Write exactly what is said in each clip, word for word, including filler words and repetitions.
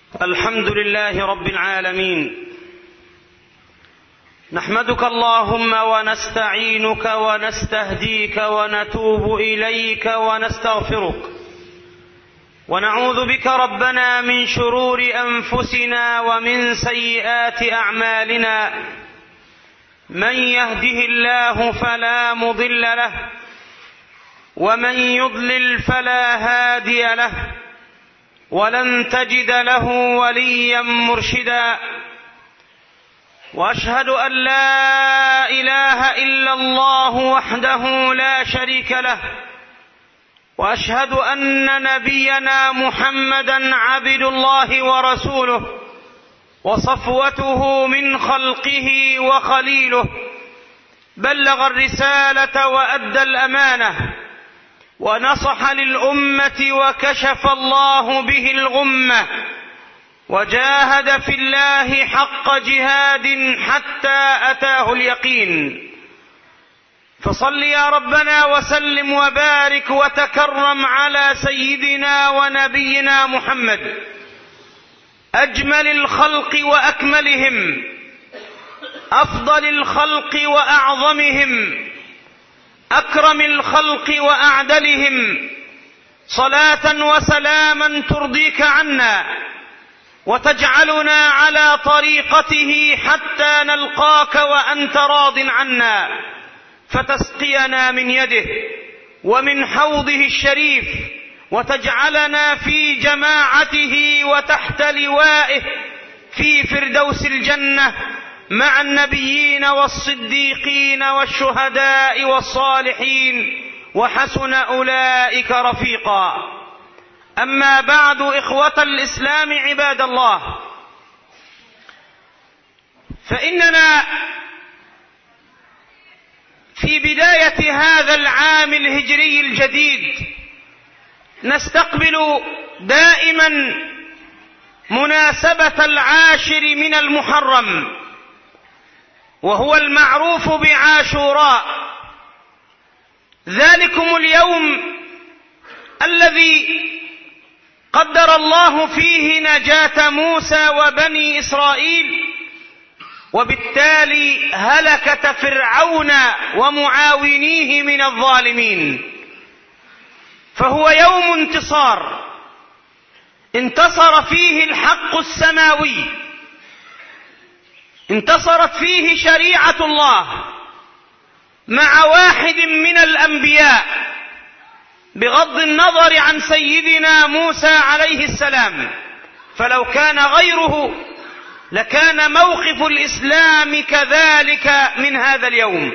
الحمد لله رب العالمين، نحمدك اللهم ونستعينك ونستهديك ونتوب إليك ونستغفرك، ونعوذ بك ربنا من شرور أنفسنا ومن سيئات أعمالنا، من يهده الله فلا مضل له ومن يضلل فلا هادي له، ولن تجد له وليا مرشدا. وأشهد أن لا إله إلا الله وحده لا شريك له، وأشهد أن نبينا محمدا عبد الله ورسوله وصفوته من خلقه وخليله، بلغ الرسالة وأدى الأمانة ونصح للأمة وكشف الله به الغمة، وجاهد في الله حق جهاد حتى أتاه اليقين. فصل يا ربنا وسلم وبارك وتكرم على سيدنا ونبينا محمد، أجمل الخلق وأكملهم، أفضل الخلق وأعظمهم، أكرم الخلق وأعدلهم، صلاة وسلاما ترضيك عنا وتجعلنا على طريقته حتى نلقاك وأنت راض عنا، فتسقينا من يده ومن حوضه الشريف، وتجعلنا في جماعته وتحت لوائه في فردوس الجنة مع النبيين والصديقين والشهداء والصالحين، وحسن أولئك رفيقا. أما بعد، إخوة الإسلام عباد الله، فإننا في بداية هذا العام الهجري الجديد نستقبل دائما مناسبة العاشر من المحرم، وهو المعروف بعاشوراء، ذلكم اليوم الذي قدر الله فيه نجاة موسى وبني إسرائيل، وبالتالي هلكة فرعون ومعاونيه من الظالمين، فهو يوم انتصار انتصر فيه الحق السماوي، انتصرت فيه شريعة الله مع واحد من الأنبياء، بغض النظر عن سيدنا موسى عليه السلام، فلو كان غيره لكان موقف الإسلام كذلك من هذا اليوم.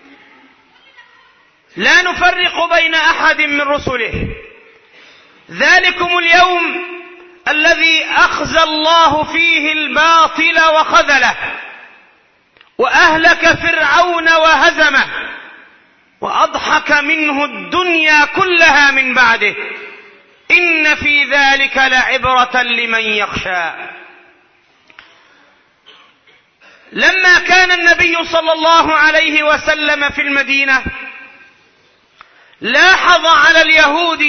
لا نفرق بين أحد من رسله، ذلكم اليوم الذي أخزى الله فيه الباطل وخذله، وأهلك فرعون وهزمه، وأضحك منه الدنيا كلها من بعده، إن في ذلك لعبرة لمن يخشى. لما كان النبي صلى الله عليه وسلم في المدينة لاحظ على اليهود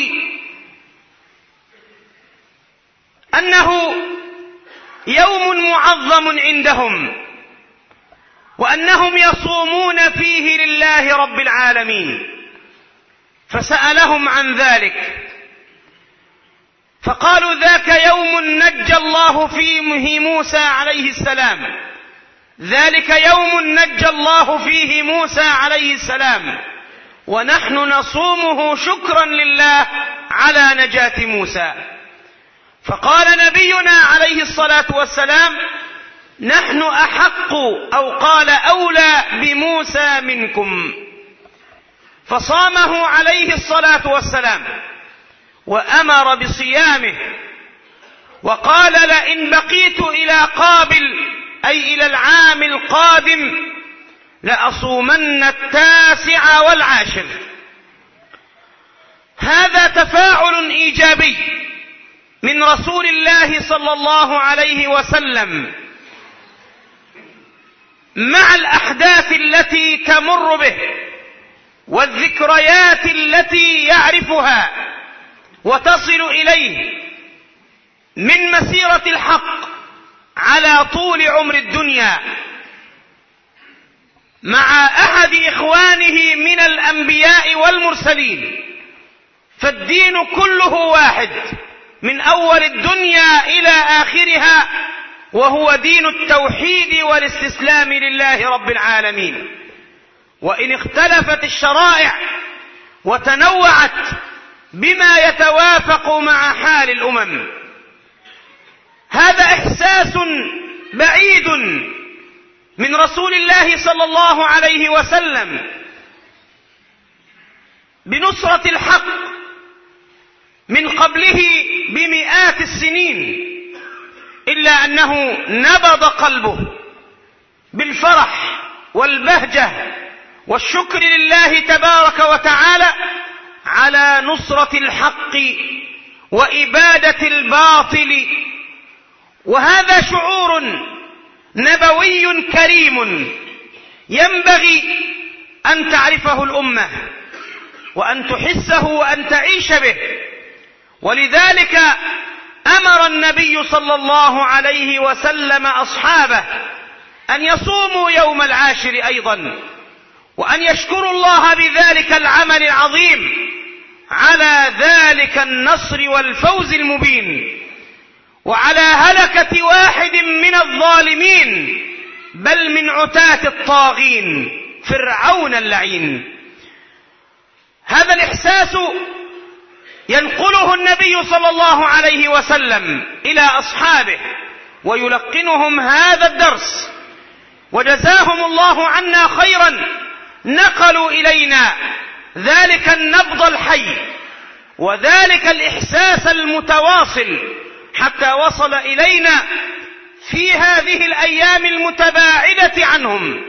أنه يوم معظم عندهم، وأنهم يصومون فيه لله رب العالمين، فسألهم عن ذلك فقالوا: ذاك يوم نجى الله فيه موسى عليه السلام، ذلك يوم نجى الله فيه موسى عليه السلام، ونحن نصومه شكرا لله على نجاة موسى. فقال نبينا عليه الصلاة والسلام: نحن أحق، أو قال أولى بموسى منكم، فصامه عليه الصلاة والسلام وأمر بصيامه، وقال: لئن بقيت إلى قابل، أي إلى العام القادم، لأصومن التاسع والعاشر. هذا تفاعل إيجابي من رسول الله صلى الله عليه وسلم مع الأحداث التي تمر به والذكريات التي يعرفها وتصل إليه من مسيرة الحق على طول عمر الدنيا مع أحد إخوانه من الأنبياء والمرسلين، فالدين كله واحد من أول الدنيا إلى آخرها، وهو دين التوحيد والاستسلام لله رب العالمين. وإن اختلفت الشرائع وتنوعت بما يتوافق مع حال الأمم، هذا إحساس بعيد من رسول الله صلى الله عليه وسلم بنصرة الحق من قبله بمئات السنين، إلا أنه نبض قلبه بالفرح والبهجة والشكر لله تبارك وتعالى على نصرة الحق وإبادة الباطل. وهذا شعور نبوي كريم ينبغي أن تعرفه الأمة وأن تحسه وأن تعيش به. ولذلك أمر النبي صلى الله عليه وسلم أصحابه أن يصوموا يوم العاشر أيضا، وأن يشكروا الله بذلك العمل العظيم على ذلك النصر والفوز المبين، وعلى هلكة واحد من الظالمين بل من عتاة الطاغين فرعون اللعين. هذا الإحساس ينقله النبي صلى الله عليه وسلم إلى أصحابه ويلقنهم هذا الدرس، وجزاهم الله عنا خيرا، نقلوا إلينا ذلك النبض الحي وذلك الإحساس المتواصل حتى وصل إلينا في هذه الأيام المتباعدة عنهم.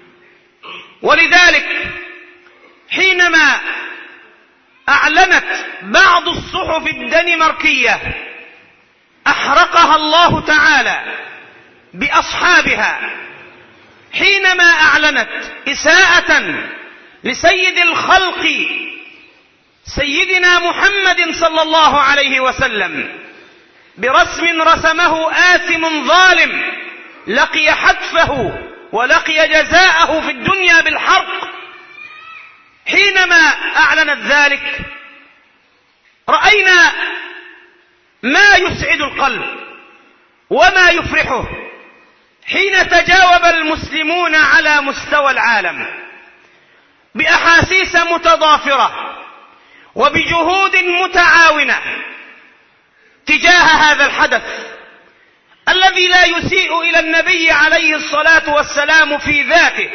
ولذلك حينما أعلنت بعض الصحف الدنماركية أحرقها الله تعالى بأصحابها، حينما أعلنت إساءة لسيد الخلق سيدنا محمد صلى الله عليه وسلم برسم رسمه آثم ظالم لقي حتفه ولقي جزاءه في الدنيا بالحرق، حينما أعلنت ذلك رأينا ما يسعد القلب وما يفرحه حين تجاوب المسلمون على مستوى العالم بأحاسيس متضافرة وبجهود متعاونة تجاه هذا الحدث الذي لا يسيء إلى النبي عليه الصلاة والسلام في ذاته،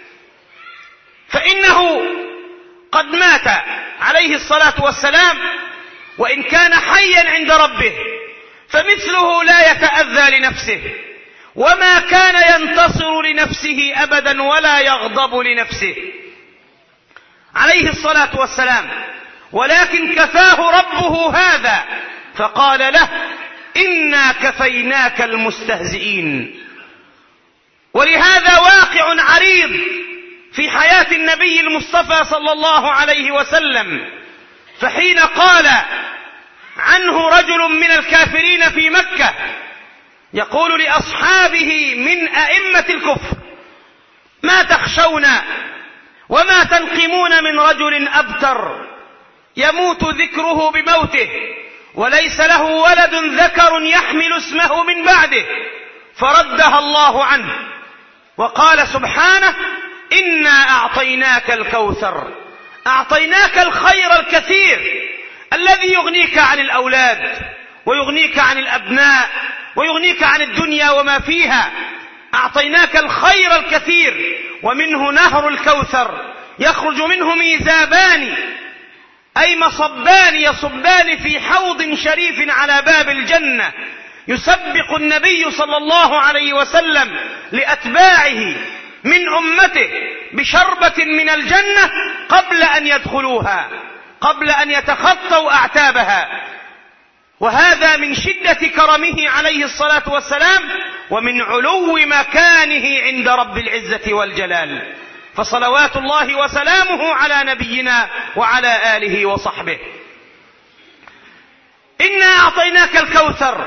فإنه قد مات عليه الصلاة والسلام، وإن كان حيا عند ربه فمثله لا يتأذى لنفسه، وما كان ينتصر لنفسه أبدا ولا يغضب لنفسه عليه الصلاة والسلام، ولكن كفاه ربه هذا فقال له: إنا كفيناك المستهزئين. ولهذا واقع عريض في حياة النبي المصطفى صلى الله عليه وسلم، فحين قال عنه رجل من الكافرين في مكة يقول لأصحابه من أئمة الكفر: ما تخشون وما تنقمون من رجل أبتر يموت ذكره بموته وليس له ولد ذكر يحمل اسمه من بعده، فردها الله عنه وقال سبحانه: إنا أعطيناك الكوثر، أعطيناك الخير الكثير الذي يغنيك عن الأولاد ويغنيك عن الأبناء ويغنيك عن الدنيا وما فيها، أعطيناك الخير الكثير، ومنه نهر الكوثر يخرج منه ميزابان أي مصبان يصبان في حوض شريف على باب الجنة، يسبق النبي صلى الله عليه وسلم لأتباعه من أمته بشربة من الجنة قبل أن يدخلوها، قبل أن يتخطوا أعتابها. وهذا من شدة كرمه عليه الصلاة والسلام ومن علو مكانه عند رب العزة والجلال، فصلوات الله وسلامه على نبينا وعلى آله وصحبه. إنا أعطيناك الكوثر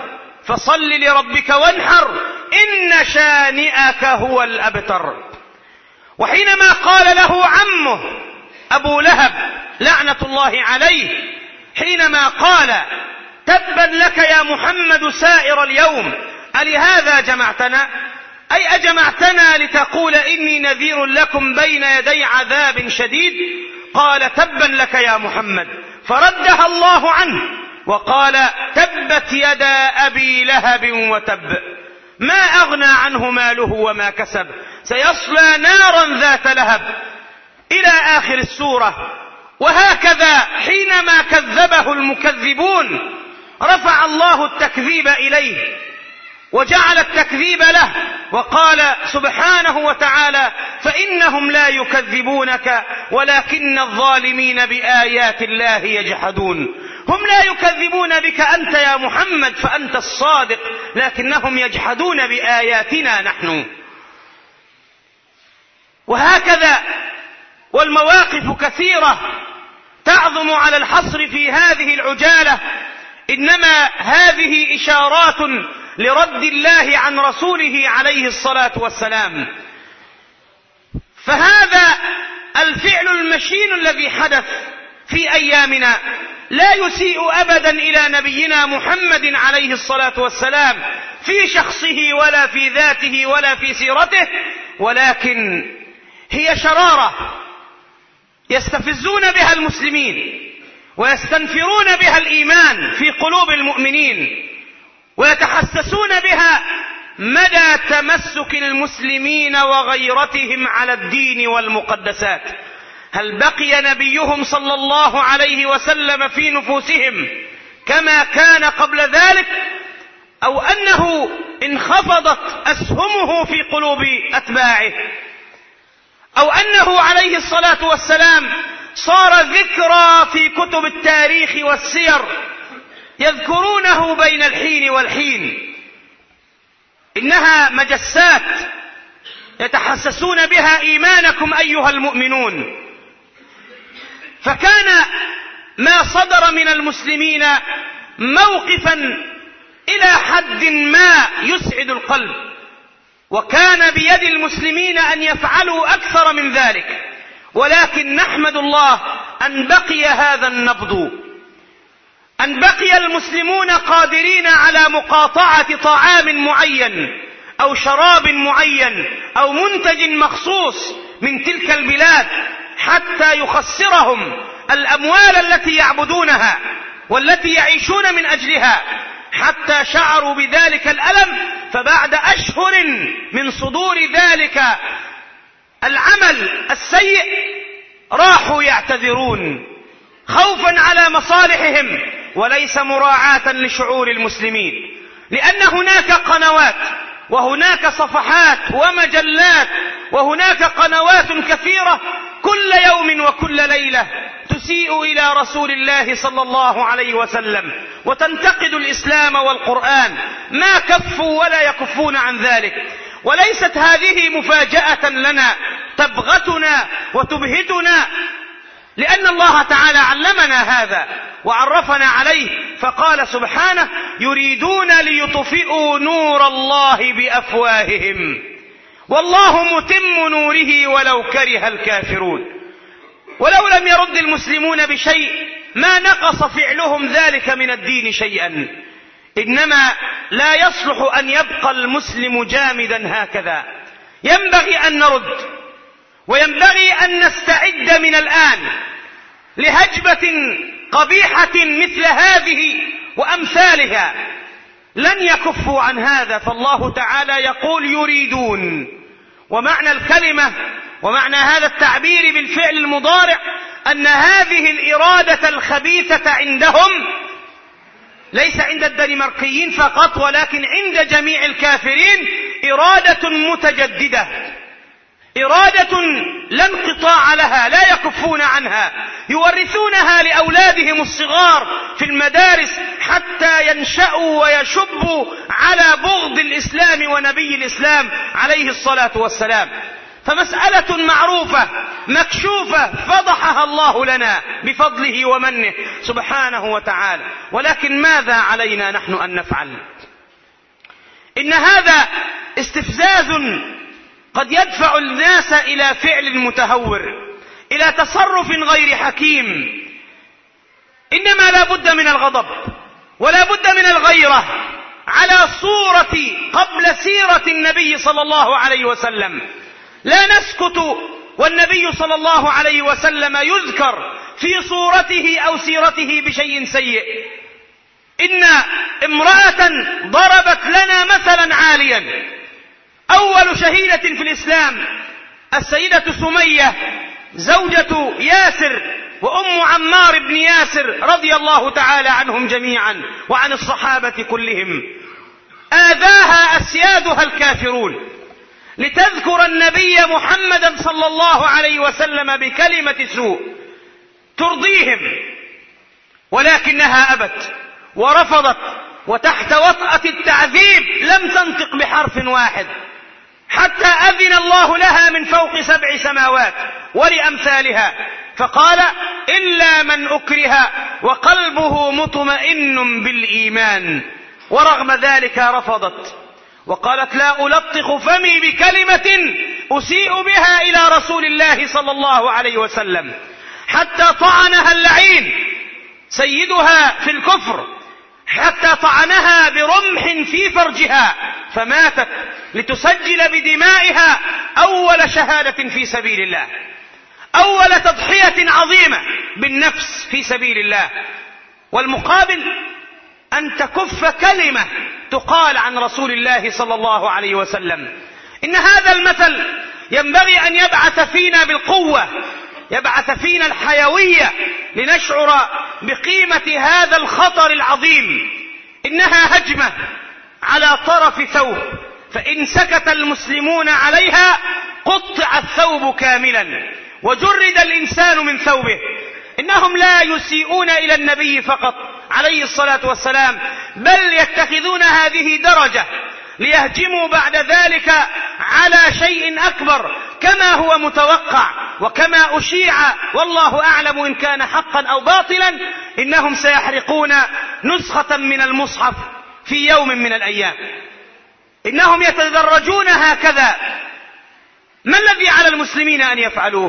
فصل لربك وانحر إن شانئك هو الأبتر. وحينما قال له عمه أبو لهب لعنة الله عليه، حينما قال تبا لك يا محمد سائر اليوم ألهذا جمعتنا، أي أجمعتنا لتقول إني نذير لكم بين يدي عذاب شديد؟ قال تبا لك يا محمد، فردها الله عنه وقال تبت يدا أبي لهب وتب، ما أغنى عنه ماله وما كسب، سيصلى نارا ذات لهب، إلى آخر السورة. وهكذا حينما كذبه المكذبون رفع الله التكذيب إليه وجعل التكذيب له، وقال سبحانه وتعالى فإنهم لا يكذبونك ولكن الظالمين بآيات الله يجحدون. هم لا يكذبون بك أنت يا محمد فأنت الصادق، لكنهم يجحدون بآياتنا نحن. وهكذا والمواقف كثيرة تعظم على الحصر في هذه العجالة، إنما هذه إشارات لرد الله عن رسوله عليه الصلاة والسلام. فهذا الفعل المشين الذي حدث في أيامنا لا يسيء أبدا إلى نبينا محمد عليه الصلاة والسلام في شخصه ولا في ذاته ولا في سيرته، ولكن هي شرارة يستفزون بها المسلمين ويستنفرون بها الإيمان في قلوب المؤمنين، ويتحسسون بها مدى تمسك المسلمين وغيرتهم على الدين والمقدسات. هل بقي نبيهم صلى الله عليه وسلم في نفوسهم كما كان قبل ذلك، أو أنه انخفضت أسهمه في قلوب أتباعه، أو أنه عليه الصلاة والسلام صار ذكرى في كتب التاريخ والسير يذكرونه بين الحين والحين؟ إنها مجسات يتحسسون بها إيمانكم أيها المؤمنون. فكان ما صدر من المسلمين موقفا إلى حد ما يسعد القلب، وكان بيد المسلمين أن يفعلوا أكثر من ذلك، ولكن نحمد الله أن بقي هذا النبض، أن بقي المسلمون قادرين على مقاطعة طعام معين أو شراب معين أو منتج مخصوص من تلك البلاد حتى يخسرهم الأموال التي يعبدونها والتي يعيشون من أجلها، حتى شعروا بذلك الألم. فبعد أشهر من صدور ذلك العمل السيء راحوا يعتذرون خوفا على مصالحهم وليس مراعاة لشعور المسلمين، لأن هناك قنوات وهناك صفحات ومجلات وهناك قنوات كثيرة كل يوم وكل ليلة تسيء إلى رسول الله صلى الله عليه وسلم وتنتقد الإسلام والقرآن، ما كفوا ولا يكفون عن ذلك. وليست هذه مفاجأة لنا تبغتنا وتبهتنا، لأن الله تعالى علمنا هذا وعرفنا عليه، فقال سبحانه يريدون ليطفئوا نور الله بأفواههم والله متم نوره ولو كره الكافرون. ولو لم يرد المسلمون بشيء ما نقص فعلهم ذلك من الدين شيئا، إنما لا يصلح أن يبقى المسلم جامدا هكذا. ينبغي أن نرد، وينبغي أن نستعد من الآن لهجبة قبيحة مثل هذه وأمثالها. لن يكفوا عن هذا، فالله تعالى يقول يريدون، ومعنى الكلمة ومعنى هذا التعبير بالفعل المضارع أن هذه الإرادة الخبيثة عندهم ليس عند الدنماركيين فقط، ولكن عند جميع الكافرين إرادة متجددة، إرادة لا انقطاع لها، لا يكفون عنها، يورثونها لأولادهم الصغار في المدارس حتى ينشأوا ويشبوا على بغض الإسلام ونبي الإسلام عليه الصلاة والسلام. فمسألة معروفة مكشوفة فضحها الله لنا بفضله ومنه سبحانه وتعالى، ولكن ماذا علينا نحن أن نفعل؟ إن هذا استفزاز قد يدفع الناس إلى فعل متهور، إلى تصرف غير حكيم. إنما لا بد من الغضب ولا بد من الغيرة على صورة قبل سيرة النبي صلى الله عليه وسلم. لا نسكت والنبي صلى الله عليه وسلم يذكر في صورته أو سيرته بشيء سيء. إن امرأة ضربت لنا مثلا عاليا، أول شهيدة في الإسلام السيدة سمية زوجة ياسر وأم عمار بن ياسر رضي الله تعالى عنهم جميعا وعن الصحابة كلهم. آذاها أسيادها الكافرون لتذكر النبي محمدا صلى الله عليه وسلم بكلمة سوء ترضيهم، ولكنها أبت ورفضت، وتحت وطأة التعذيب لم تنطق بحرف واحد حتى أذن الله لها من فوق سبع سماوات ولأمثالها، فقال: إلا من أكره وقلبه مطمئن بالإيمان. ورغم ذلك رفضت وقالت: لا ألطخ فمي بكلمة أسيء بها إلى رسول الله صلى الله عليه وسلم، حتى طعنها اللعين سيدها في الكفر، حتى طعنها برمح في فرجها فماتت لتسجل بدمائها أول شهادة في سبيل الله، أول تضحية عظيمة بالنفس في سبيل الله. والمقابل أن تكف كلمة تقال عن رسول الله صلى الله عليه وسلم. إن هذا المثل ينبغي أن يبعث فينا بالقوة، يبعث فينا الحيوية لنشعر بقيمة هذا الخطر العظيم. إنها هجمة على طرف ثوب، فإن سكت المسلمون عليها قطع الثوب كاملا وجرد الإنسان من ثوبه. إنهم لا يسيئون إلى النبي فقط عليه الصلاة والسلام، بل يتخذون هذه درجة ليهجموا بعد ذلك على شيء أكبر كما هو متوقع وكما أشيع، والله أعلم إن كان حقا أو باطلا. إنهم سيحرقون نسخة من المصحف في يوم من الأيام. إنهم يتدرجون هكذا. ما الذي على المسلمين أن يفعلوه؟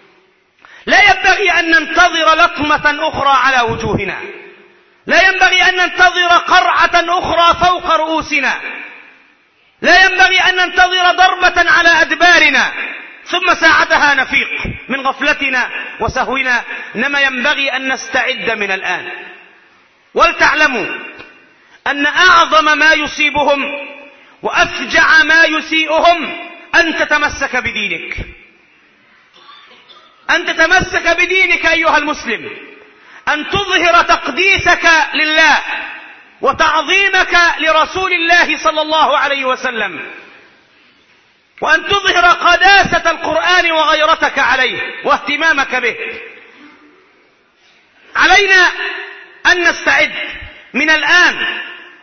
لا ينبغي أن ننتظر لطمة أخرى على وجوهنا، لا ينبغي أن ننتظر قرعة أخرى فوق رؤوسنا، لا ينبغي أن ننتظر ضربة على أدبارنا ثم ساعتها نفيق من غفلتنا وسهونا. إنما ينبغي أن نستعد من الآن. ولتعلموا أن أعظم ما يصيبهم وأفجع ما يسيئهم أن تتمسك بدينك، أن تتمسك بدينك أيها المسلم، أن تظهر تقديسك لله وتعظيمك لرسول الله صلى الله عليه وسلم، وأن تظهر قداسة القرآن وغيرتك عليه واهتمامك به. علينا أن نستعد من الآن.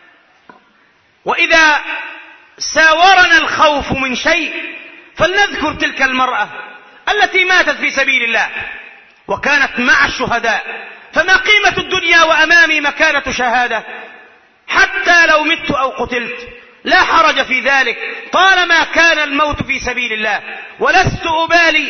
وإذا ساورنا الخوف من شيء فلنذكر تلك المرأة التي ماتت في سبيل الله وكانت مع الشهداء، فما قيمة الدنيا وأمامي مكانة شهادة؟ حتى لو مت أو قتلت لا حرج في ذلك طالما كان الموت في سبيل الله. ولست أبالي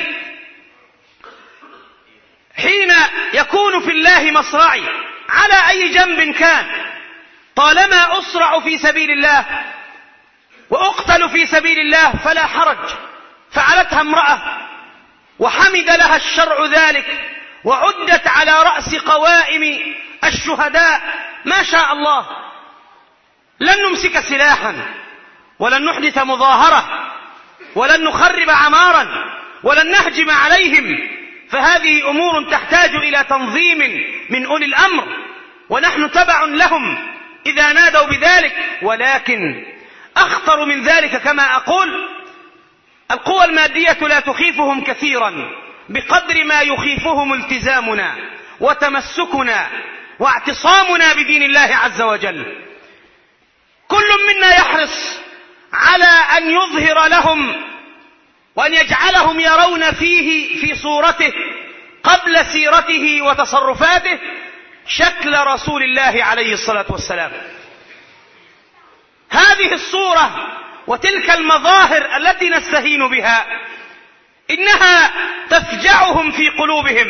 حين يكون في الله مصرعي على أي جنب كان، طالما أصرع في سبيل الله وأقتل في سبيل الله فلا حرج. فعلتها امرأة وحمد لها الشرع ذلك، وعدت على رأس قوائم الشهداء ما شاء الله. لن نمسك سلاحا ولن نحدث مظاهرة ولن نخرب عمارا ولن نهجم عليهم، فهذه أمور تحتاج إلى تنظيم من أولي الأمر، ونحن تبع لهم إذا نادوا بذلك. ولكن أخطر من ذلك كما أقول، القوى المادية لا تخيفهم كثيرا بقدر ما يخيفهم التزامنا وتمسكنا واعتصامنا بدين الله عز وجل. كل منا يحرص على أن يظهر لهم وأن يجعلهم يرون فيه في صورته قبل سيرته وتصرفاته شكل رسول الله عليه الصلاة والسلام. هذا هذه الصورة وتلك المظاهر التي نستهين بها إنها تفجعهم في قلوبهم،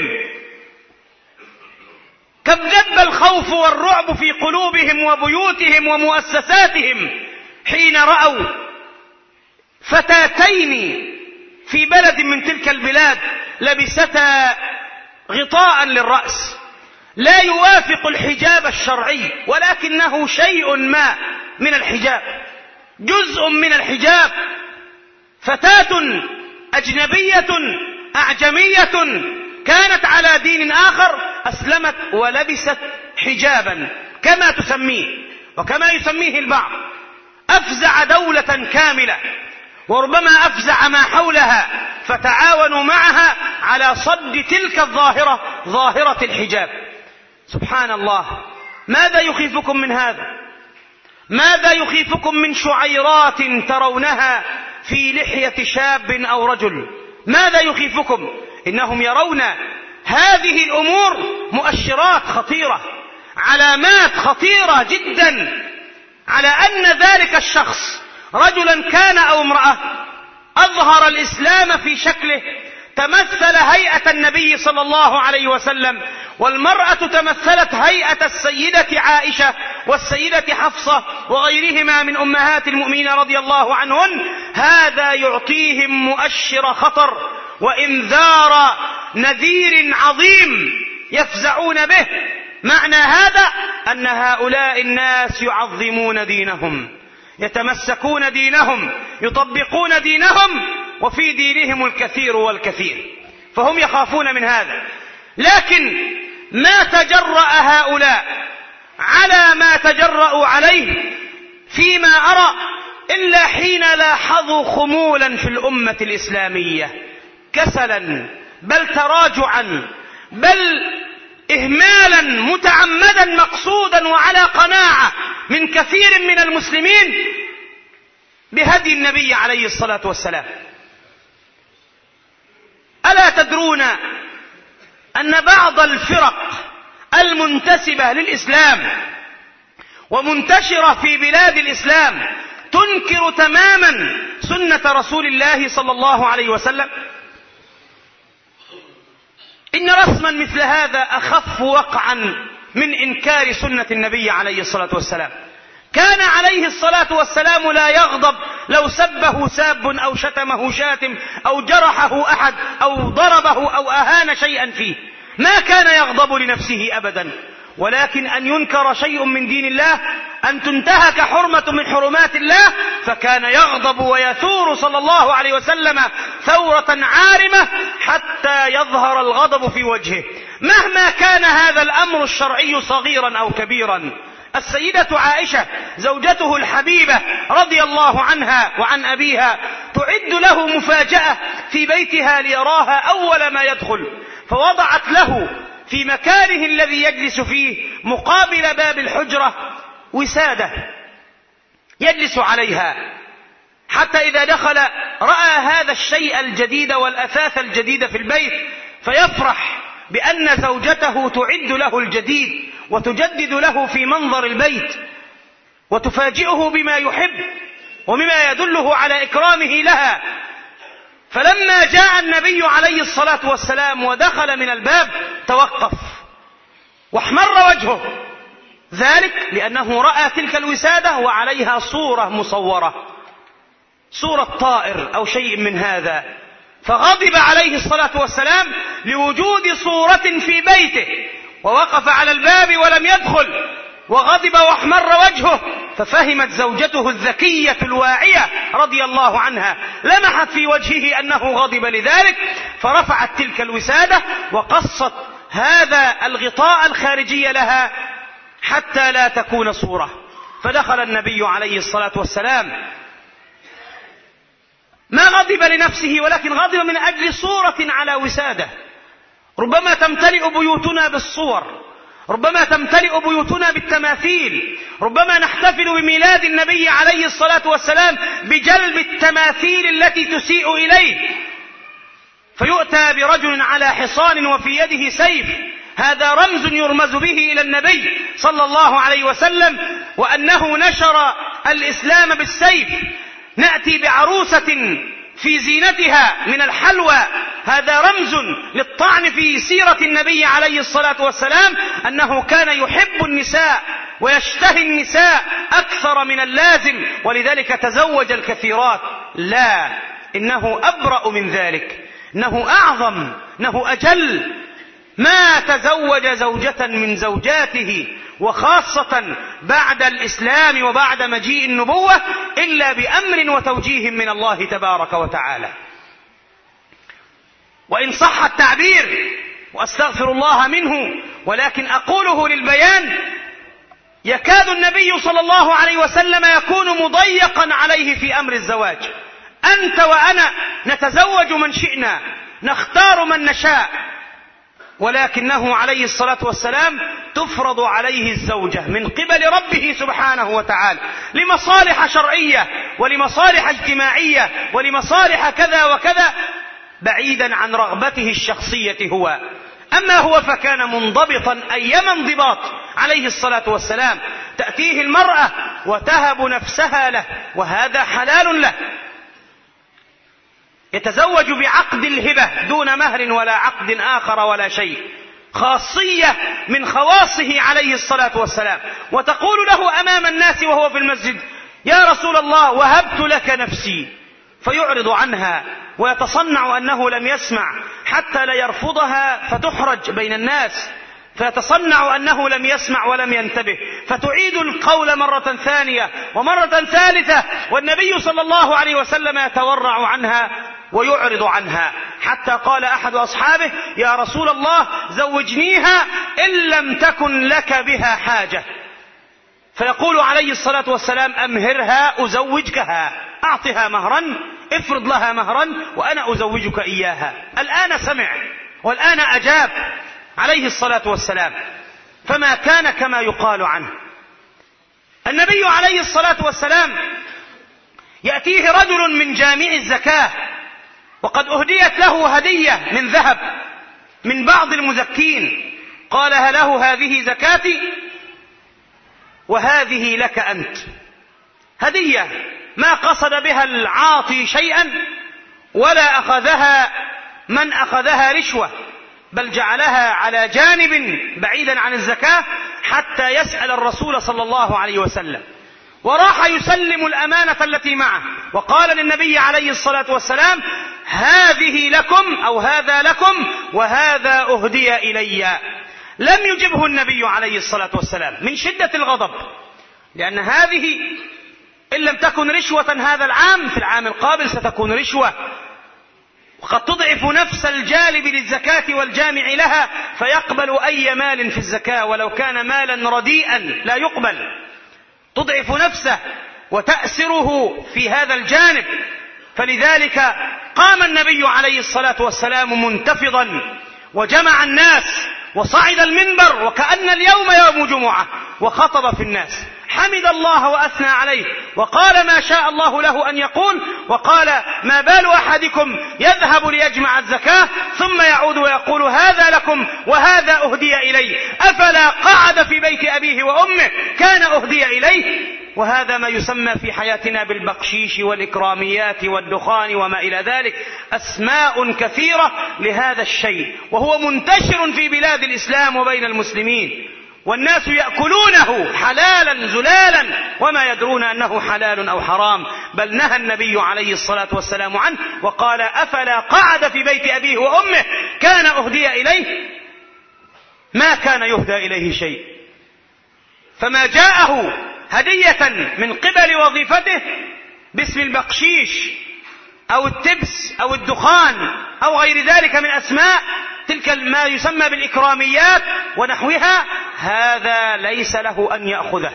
كم دب الخوف والرعب في قلوبهم وبيوتهم ومؤسساتهم حين رأوا فتاتين في بلد من تلك البلاد لبستا غطاء للرأس لا يوافق الحجاب الشرعي، ولكنه شيء ما من الحجاب، جزء من الحجاب. فتاة أجنبية أعجمية كانت على دين آخر أسلمت ولبست حجابا كما تسميه وكما يسميه البعض، أفزع دولة كاملة وربما أفزع ما حولها، فتعاونوا معها على صد تلك الظاهرة، ظاهرة الحجاب. سبحان الله، ماذا يخيفكم من هذا؟ ماذا يخيفكم من شعيرات ترونها في لحية شاب أو رجل؟ ماذا يخيفكم؟ إنهم يرون هذه الأمور مؤشرات خطيرة، علامات خطيرة جدا على أن ذلك الشخص رجلا كان أو امرأة أظهر الإسلام في شكله، تمثل هيئة النبي صلى الله عليه وسلم، والمرأة تمثلت هيئة السيدة عائشة والسيدة حفصة وغيرهما من أمهات المؤمنين رضي الله عنهن. هذا يعطيهم مؤشر خطر وإنذار نذير عظيم يفزعون به. معنى هذا أن هؤلاء الناس يعظمون دينهم، يتمسكون دينهم، يطبقون دينهم، وفي دينهم الكثير والكثير، فهم يخافون من هذا. لكن ما تجرأ هؤلاء على ما تجرأوا عليه فيما أرى إلا حين لاحظوا خمولا في الأمة الإسلامية، كسلا بل تراجعا بل إهمالا متعمدا مقصودا وعلى قناعة من كثير من المسلمين بهدي النبي عليه الصلاة والسلام. ألا تدرون أن بعض الفرق المنتسبة للإسلام ومنتشرة في بلاد الإسلام تنكر تماما سنة رسول الله صلى الله عليه وسلم؟ إن رسما مثل هذا أخف وقعا من إنكار سنة النبي عليه الصلاة والسلام. كان عليه الصلاة والسلام لا يغضب لو سبه ساب أو شتمه شاتم أو جرحه أحد أو ضربه أو أهان شيئا فيه، ما كان يغضب لنفسه أبدا. ولكن أن ينكر شيء من دين الله، أن تنتهك حرمة من حرمات الله، فكان يغضب ويثور صلى الله عليه وسلم ثورة عارمة حتى يظهر الغضب في وجهه، مهما كان هذا الأمر الشرعي صغيرا أو كبيرا. السيدة عائشة زوجته الحبيبة رضي الله عنها وعن أبيها تعد له مفاجأة في بيتها ليراها أول ما يدخل، فوضعت له في مكانه الذي يجلس فيه مقابل باب الحجرة وسادة يجلس عليها، حتى إذا دخل رأى هذا الشيء الجديد والأثاث الجديد في البيت فيفرح بأن زوجته تعد له الجديد وتجدد له في منظر البيت وتفاجئه بما يحب ومما يدله على إكرامه لها. فلما جاء النبي عليه الصلاة والسلام ودخل من الباب توقف واحمر وجهه، ذلك لأنه رأى تلك الوسادة وعليها صورة مصورة، صورة طائر أو شيء من هذا، فغضب عليه الصلاة والسلام لوجود صورة في بيته ووقف على الباب ولم يدخل، وغضب واحمر وجهه. ففهمت زوجته الذكية الواعية رضي الله عنها، لمحت في وجهه أنه غضب لذلك، فرفعت تلك الوسادة وقصت هذا الغطاء الخارجي لها حتى لا تكون صورة. فدخل النبي عليه الصلاة والسلام ما غضب لنفسه، ولكن غضب من أجل صورة على وسادة. ربما تمتلئ بيوتنا بالصور، ربما تمتلئ بيوتنا بالتماثيل، ربما نحتفل بميلاد النبي عليه الصلاة والسلام بجلب التماثيل التي تسيء إليه، فيؤتى برجل على حصان وفي يده سيف، هذا رمز يرمز به إلى النبي صلى الله عليه وسلم، وأنه نشر الإسلام بالسيف، نأتي بعروسة في زينتها من الحلوى، هذا رمز للطعن في سيرة النبي عليه الصلاة والسلام أنه كان يحب النساء ويشتهي النساء أكثر من اللازم، ولذلك تزوج الكثيرات. لا، إنه أبرأ من ذلك، إنه أعظم، إنه أجل. ما تزوج زوجة من زوجاته وخاصة بعد الإسلام وبعد مجيء النبوة إلا بأمر وتوجيه من الله تبارك وتعالى. وإن صح التعبير وأستغفر الله منه، ولكن أقوله للبيان، يكاد النبي صلى الله عليه وسلم يكون مضيقا عليه في أمر الزواج. أنت وأنا نتزوج من شئنا، نختار من نشاء، ولكنه عليه الصلاة والسلام تفرض عليه الزوجة من قبل ربه سبحانه وتعالى لمصالح شرعية ولمصالح اجتماعية ولمصالح كذا وكذا، بعيدا عن رغبته الشخصية هو. أما هو فكان منضبطا أيما انضباط عليه الصلاة والسلام، تأتيه المرأة وتهب نفسها له، وهذا حلال له، يتزوج بعقد الهبة دون مهر ولا عقد آخر ولا شيء، خاصية من خواصه عليه الصلاة والسلام. وتقول له أمام الناس وهو في المسجد: يا رسول الله وهبت لك نفسي، فيعرض عنها ويتصنع أنه لم يسمع حتى لا يرفضها فتحرج بين الناس، فيتصنع أنه لم يسمع ولم ينتبه، فتعيد القول مرة ثانية ومرة ثالثة، والنبي صلى الله عليه وسلم يتورع عنها ويعرض عنها، حتى قال أحد أصحابه: يا رسول الله زوجنيها إن لم تكن لك بها حاجة. فيقول عليه الصلاة والسلام: أمهرها أزوجكها، أعطها مهرا، افرض لها مهرا وأنا أزوجك إياها. الآن سمع والآن أجاب عليه الصلاة والسلام، فما كان كما يقال عنه. النبي عليه الصلاة والسلام يأتيه رجل من جامع الزكاة وقد أهديت له هدية من ذهب من بعض المزكين، قال: له هذه زكاتي وهذه لك أنت. هدية ما قصد بها العاطي شيئا ولا أخذها من أخذها رشوة، بل جعلها على جانب بعيدا عن الزكاة حتى يسأل الرسول صلى الله عليه وسلم، وراح يسلم الأمانة التي معه، وقال للنبي عليه الصلاة والسلام: هذه لكم أو هذا لكم وهذا أهدي إلي. لم يجبه النبي عليه الصلاة والسلام من شدة الغضب، لأن هذه إن لم تكن رشوة هذا العام في العام القابل ستكون رشوة، وقد تضعف نفس الجالب للزكاة والجامع لها، فيقبل أي مال في الزكاة ولو كان مالا رديئا لا يقبل، تضعف نفسه وتأسره في هذا الجانب. فلذلك قام النبي عليه الصلاة والسلام منتفضا وجمع الناس وصعد المنبر وكأن اليوم يوم جمعة وخطب في الناس، حمد الله وأثنى عليه وقال ما شاء الله له أن يقول، وقال: ما بال أحدكم يذهب ليجمع الزكاة ثم يعود ويقول هذا لكم وهذا أهدي إليه، أفلا قعد في بيت أبيه وأمه كان أهدي إليه. وهذا ما يسمى في حياتنا بالبقشيش والإكراميات والدخان وما إلى ذلك، أسماء كثيرة لهذا الشيء، وهو منتشر في بلاد الإسلام وبين المسلمين، والناس يأكلونه حلالا زلالا وما يدرون أنه حلال أو حرام، بل نهى النبي عليه الصلاة والسلام عنه وقال: أفلا قعد في بيت أبيه وأمه كان أهدي إليه. ما كان يهدى إليه شيء، فما جاءه هدية من قبل وظيفته باسم البقشيش أو التبس أو الدخان أو غير ذلك من أسماء تلك ما يسمى بالإكراميات ونحوها، هذا ليس له أن يأخذه.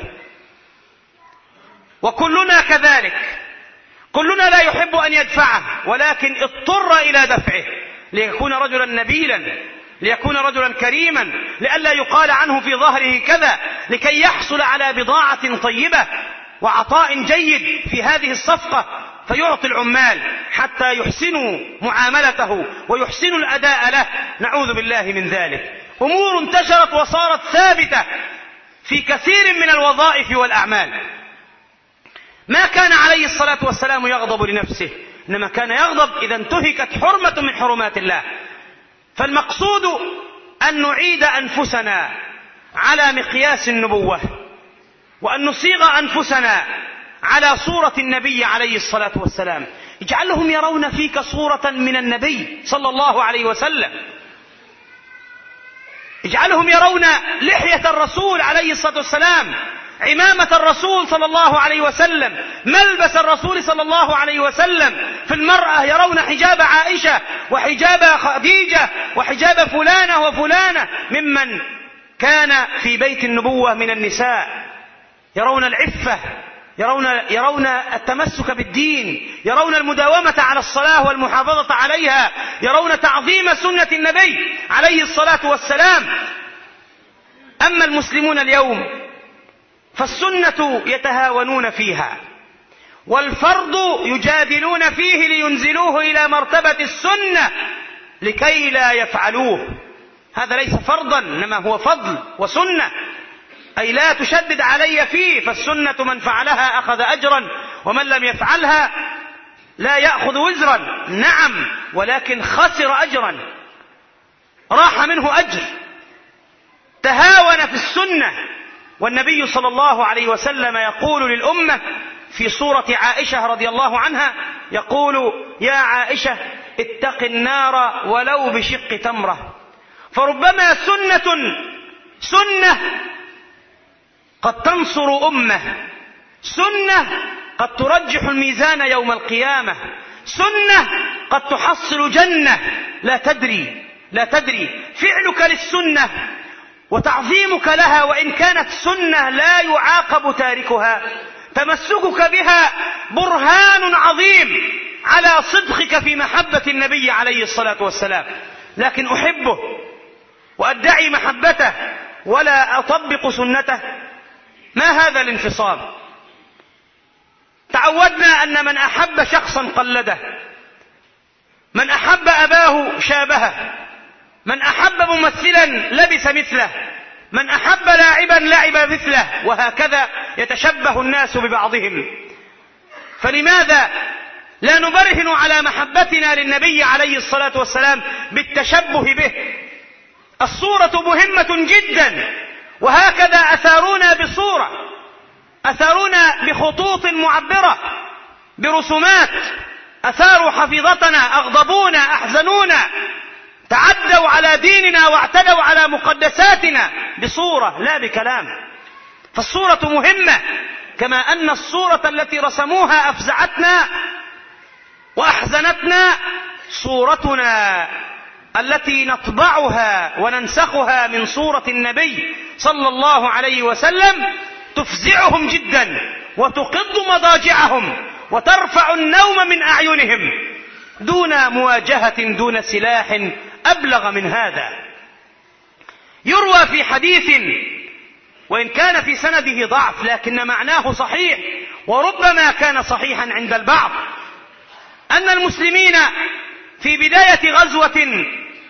وكلنا كذلك، كلنا لا يحب أن يدفعه، ولكن اضطر إلى دفعه ليكون رجلا نبيلا، ليكون رجلا كريما، لئلا يقال عنه في ظهره كذا، لكي يحصل على بضاعة طيبة وعطاء جيد في هذه الصفقة، فيعطي العمال حتى يحسنوا معاملته ويحسنوا الأداء له. نعوذ بالله من ذلك. أمور انتشرت وصارت ثابتة في كثير من الوظائف والأعمال. الصلاة والسلام يغضب لنفسه، إنما كان يغضب إذا انتهكت حرمة من حرمات الله. فالمقصود أن نعيد أنفسنا على مقياس النبوة، وأن نصيغ أنفسنا على صورة النبي عليه الصلاة والسلام. اجعلهم يرون فيك صورة من النبي صلى الله عليه وسلم، اجعلهم يرون لحية الرسول عليه الصلاة والسلام، عمامة الرسول صلى الله عليه وسلم، ملبس الرسول صلى الله عليه وسلم. في المرأة يرون حجاب عائشة وحجاب خديجة وحجاب فلانة وفلانة ممن كان في بيت النبوة من النساء، يرون العفة، يرون, يرون التمسك بالدين، يرون المداومة على الصلاة والمحافظة عليها، يرون تعظيم سنة النبي عليه الصلاة والسلام. أما المسلمون اليوم فالسنة يتهاونون فيها، والفرض يجادلون فيه لينزلوه إلى مرتبة السنة لكي لا يفعلوه. هذا ليس فرضا، إنما هو فضل وسنة، أي لا تشدد علي فيه، فالسنة من فعلها أخذ أجرا ومن لم يفعلها لا يأخذ وزرا. نعم، ولكن خسر أجرا، راح منه أجر، تهاون في السنة. والنبي صلى الله عليه وسلم يقول للأمة في سورة عائشة رضي الله عنها، يقول: يا عائشة اتق النار ولو بشق تمرة. فربما سنة سنة قد تنصر أمة، سنة قد ترجح الميزان يوم القيامة، سنة قد تحصل جنة. لا تدري لا تدري فعلك للسنة وتعظيمك لها وإن كانت سنة لا يعاقب تاركها، تمسكك بها برهان عظيم على صدقك في محبة النبي عليه الصلاة والسلام. لكن أحبه وأدعي محبته ولا أطبق سنته، ما هذا الانفصام؟ تعودنا أن من أحب شخصا قلده، من أحب أباه شابهه، من أحب ممثلا لبس مثله، من أحب لاعبا لعب مثله، وهكذا يتشبه الناس ببعضهم. فلماذا لا نبرهن على محبتنا للنبي عليه الصلاة والسلام بالتشبه به؟ الصورة مهمة جدا، وهكذا أثارونا بصورة، أثارونا بخطوط معبرة، برسومات، أثاروا حفيظتنا، أغضبونا، أحزنونا، تعدوا على ديننا واعتدوا على مقدساتنا بصورة لا بكلام. فالصورة مهمة، كما أن الصورة التي رسموها أفزعتنا وأحزنتنا، صورتنا التي نطبعها وننسخها من صورة النبي صلى الله عليه وسلم تفزعهم جدا وتقض مضاجعهم وترفع النوم من أعينهم دون مواجهة، دون سلاح أبلغ من هذا. يروى في حديث وإن كان في سنده ضعف لكن معناه صحيح، وربما كان صحيحا عند البعض، أن المسلمين في بداية غزوة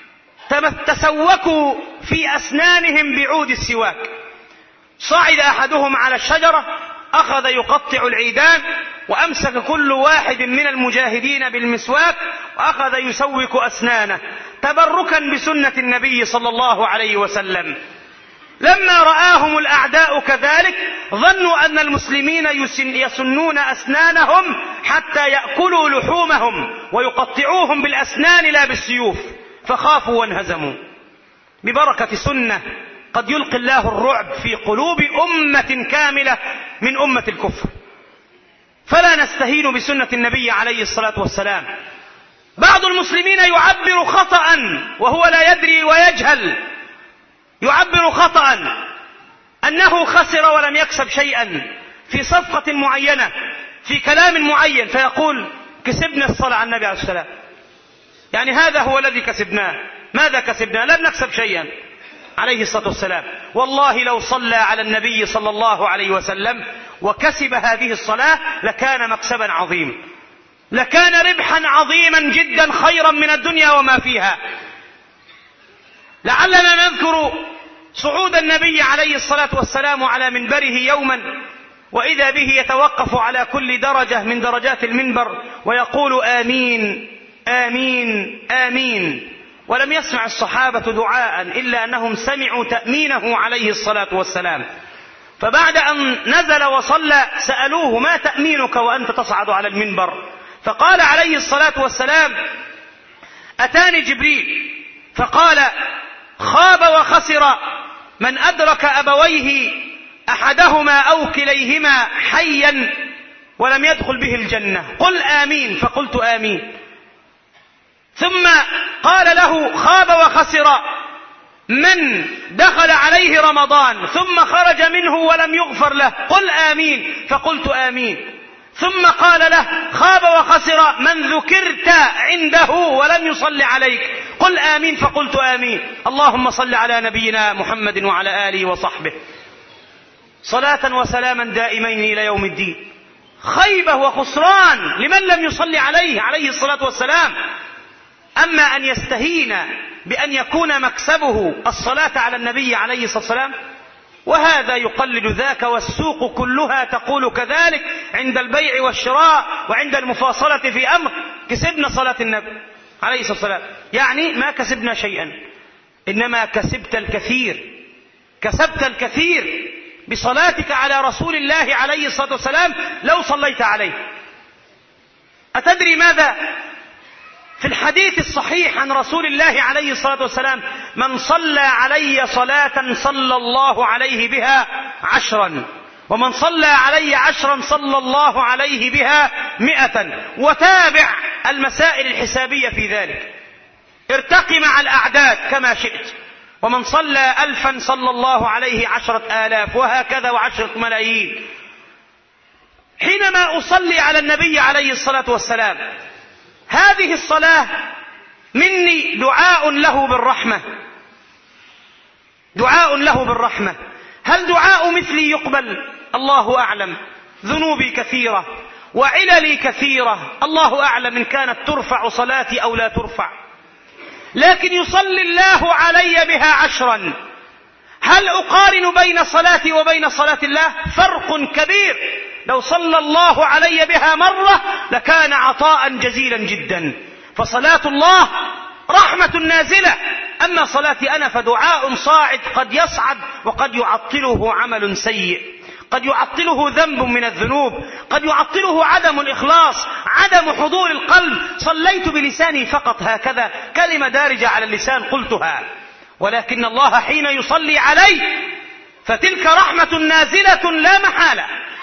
تسوكوا في أسنانهم بعود السواك. صعد أحدهم على الشجرة، أخذ يقطع العيدان، وأمسك كل واحد من المجاهدين بالمسواك وأخذ يسوك أسنانه تبركا بسنة النبي صلى الله عليه وسلم. لما رآهم الأعداء كذلك ظنوا أن المسلمين يسنون أسنانهم حتى يأكلوا لحومهم ويقطعوهم بالأسنان لا بالسيوف، فخافوا وانهزموا. ببركة سنة قد يلقي الله الرعب في قلوب أمة كاملة من أمة الكفر. فلا نستهين بسنة النبي عليه الصلاة والسلام. بعض المسلمين يعبر خطأ وهو لا يدري ويجهل، يعبر خطأ أنه خسر ولم يكسب شيئا في صفقة معينة، في كلام معين، فيقول كسبنا الصلاة على النبي عليه السلام، يعني هذا هو الذي كسبناه. ماذا كسبنا؟ لم نكسب شيئا عليه الصلاة والسلام. والله لو صلى على النبي صلى الله عليه وسلم وكسب هذه الصلاة لكان مكسبا عظيم، لكان ربحا عظيما جدا، خيرا من الدنيا وما فيها. لعلنا نذكر صعود النبي عليه الصلاة والسلام على منبره يوما وإذا به يتوقف على كل درجة من درجات المنبر ويقول آمين آمين آمين. ولم يسمع الصحابة دعاء إلا أنهم سمعوا تأمينه عليه الصلاة والسلام. فبعد أن نزل وصلى سألوه: ما تأمينك وأنت تصعد على المنبر؟ فقال عليه الصلاة والسلام: أتاني جبريل فقال: خاب وخسر من أدرك أبويه أحدهما أو كليهما حيا ولم يدخل به الجنة، قل آمين. فقلت آمين. ثم قال له: خاب وخسر من دخل عليه رمضان ثم خرج منه ولم يغفر له، قل آمين. فقلت آمين. ثم قال له: خاب وخسر من ذكرت عنده ولم يصل عليك، قل آمين. فقلت آمين. اللهم صل على نبينا محمد وعلى آله وصحبه صلاة وسلاما دائمين إلى يوم الدين. خيبة وخسران لمن لم يصلي عليه عليه الصلاة والسلام. أما أن يستهين بأن يكون مكسبه الصلاة على النبي عليه الصلاة والسلام، وهذا يقلد ذاك، والسوق كلها تقول كذلك عند البيع والشراء وعند المفاصلة في أمر. كسبنا صلاة النبي عليه الصلاة والسلام، يعني ما كسبنا شيئا، إنما كسبت الكثير، كسبت الكثير بصلاتك على رسول الله عليه الصلاة والسلام لو صليت عليه. أتدري ماذا في الحديث الصحيح عن رسول الله عليه الصلاة والسلام؟ من صلى علي صلاة صلى الله عليه بها عشرا، ومن صلى علي عشرا صلى الله عليه بها مئة. وتابع المسائل الحسابية في ذلك، ارتقي مع الأعداد كما شئت. ومن صلى ألفا صلى الله عليه عشرة آلاف، وهكذا وعشرة ملايين. حينما أصلي على النبي عليه الصلاة والسلام، هذه الصلاة مني دعاء له بالرحمة، دعاء له بالرحمة. هل دعاء مثلي يقبل؟ الله أعلم. ذنوبي كثيرة وعللي كثيرة، الله أعلم إن كانت ترفع صلاتي أو لا ترفع، لكن يصلي الله علي بها عشرا. هل أقارن بين صلاتي وبين صلاة الله؟ فرق كبير. لو صلى الله علي بها مرة لكان عطاء جزيلا جدا. فصلاة الله رحمة نازلة، أما صلاتي أنا فدعاء صاعد، قد يصعد وقد يعطله عمل سيء، قد يعطله ذنب من الذنوب، قد يعطله عدم الإخلاص، عدم حضور القلب. صليت بلساني فقط هكذا، كلمة دارجة على اللسان قلتها، ولكن الله حين يصلي علي فتلك رحمة نازلة لا محالة.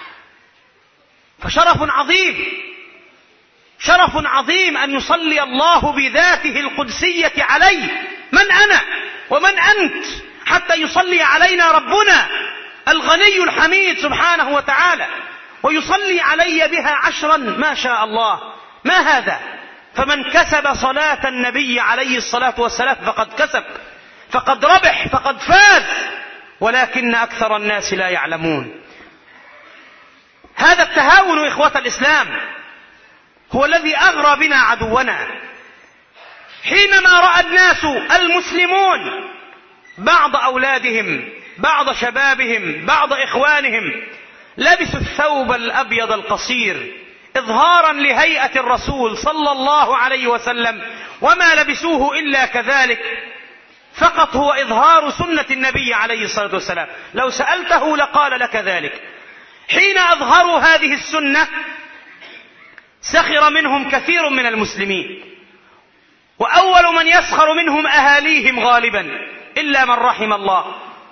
فشرف عظيم، شرف عظيم أن يصلي الله بذاته القدسية علي. من أنا ومن أنت حتى يصلي علينا ربنا الغني الحميد سبحانه وتعالى، ويصلي علي بها عشرا؟ ما شاء الله. ما هذا؟ فمن كسب صلاة النبي عليه الصلاة والسلام فقد كسب، فقد ربح، فقد فاز، ولكن أكثر الناس لا يعلمون. هذا التهاون إخوة الإسلام هو الذي أغرى بنا عدونا. حينما رأى الناس المسلمون بعض أولادهم، بعض شبابهم، بعض إخوانهم لبسوا الثوب الأبيض القصير إظهارا لهيئة الرسول صلى الله عليه وسلم، وما لبسوه إلا كذلك، فقط هو إظهار سنة النبي عليه الصلاة والسلام. لو سألته لقال لك ذلك. حين أظهروا هذه السنة سخر منهم كثير من المسلمين، وأول من يسخر منهم أهاليهم غالبا إلا من رحم الله.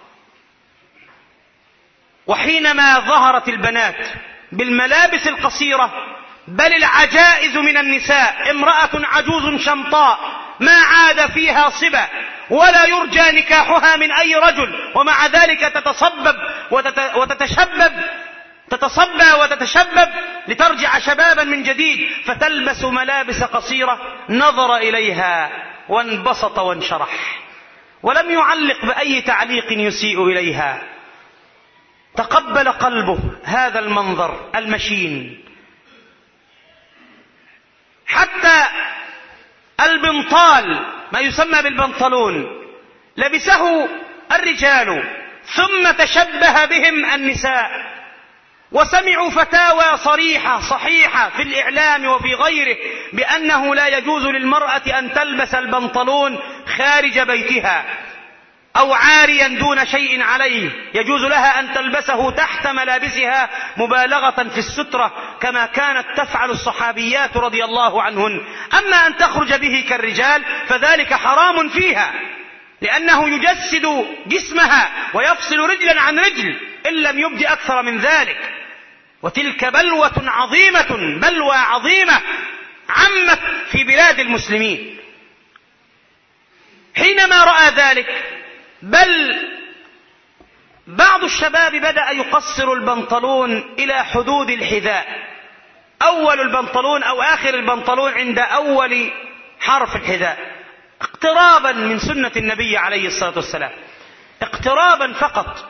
وحينما ظهرت البنات بالملابس القصيرة، بل العجائز من النساء، امرأة عجوز شمطاء ما عاد فيها صبا ولا يرجى نكاحها من أي رجل، ومع ذلك تتصبب وتتشبب تتصبى وتتشبب لترجع شبابا من جديد، فتلبس ملابس قصيرة، نظر إليها وانبسط وانشرح، ولم يعلق بأي تعليق يسيء إليها. تقبل قلبه هذا المنظر المشين. حتى البنطال، ما يسمى بالبنطلون، لبسه الرجال ثم تشبه بهم النساء، وسمعوا فتاوى صريحة صحيحة في الإعلام وفي غيره بأنه لا يجوز للمرأة أن تلبس البنطلون خارج بيتها أو عاريا دون شيء عليه، يجوز لها أن تلبسه تحت ملابسها مبالغة في السترة كما كانت تفعل الصحابيات رضي الله عنهن. أما أن تخرج به كالرجال فذلك حرام فيها، لأنه يجسد جسمها ويفصل رجلا عن رجل إن لم يبدي أكثر من ذلك. وتلك بلوة عظيمة، بلوى عظيمة عمت في بلاد المسلمين. حينما رأى ذلك، بل بعض الشباب بدأ يقصر البنطلون إلى حدود الحذاء، أول البنطلون أو آخر البنطلون عند أول حرف الحذاء، اقترابا من سنة النبي عليه الصلاة والسلام، اقترابا فقط.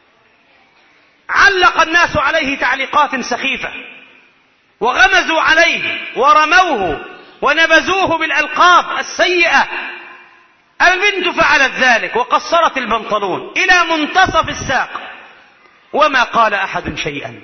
علق الناس عليه تعليقات سخيفة، وغمزوا عليه ورموه ونبذوه بالألقاب السيئة. البنت فعلت ذلك وقصرت البنطلون إلى منتصف الساق، وما قال أحد شيئا،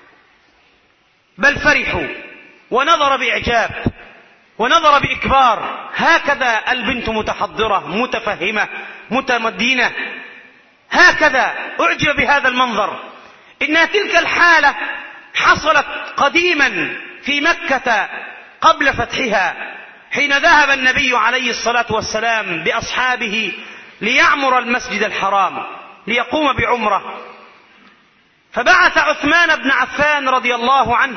بل فرحوا ونظر بإعجاب ونظر بإكبار. هكذا البنت متحضرة متفهمة متمدينة، هكذا أعجب بهذا المنظر. إن تلك الحالة حصلت قديما في مكة قبل فتحها، حين ذهب النبي عليه الصلاة والسلام بأصحابه ليعمر المسجد الحرام ليقوم بعمرة، فبعث عثمان بن عفان رضي الله عنه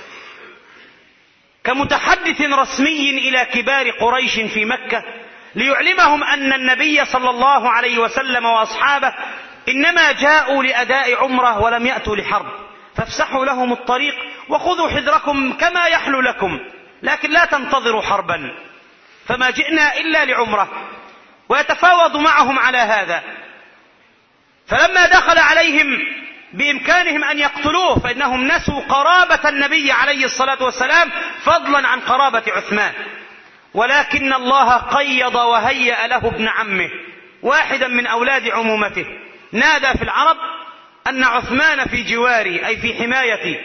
كمتحدث رسمي إلى كبار قريش في مكة ليعلمهم أن النبي صلى الله عليه وسلم وأصحابه إنما جاءوا لأداء عمرة ولم يأتوا لحرب، فافسحوا لهم الطريق وخذوا حذركم كما يحلو لكم، لكن لا تنتظروا حربا، فما جئنا إلا لعمرة. ويتفاوض معهم على هذا. فلما دخل عليهم بإمكانهم أن يقتلوه، فإنهم نسوا قرابة النبي عليه الصلاة والسلام فضلا عن قرابة عثمان، ولكن الله قيض وهيأ له ابن عمه واحدا من أولاد عمومته، نادى في العرب أن عثمان في جواري أي في حمايتي،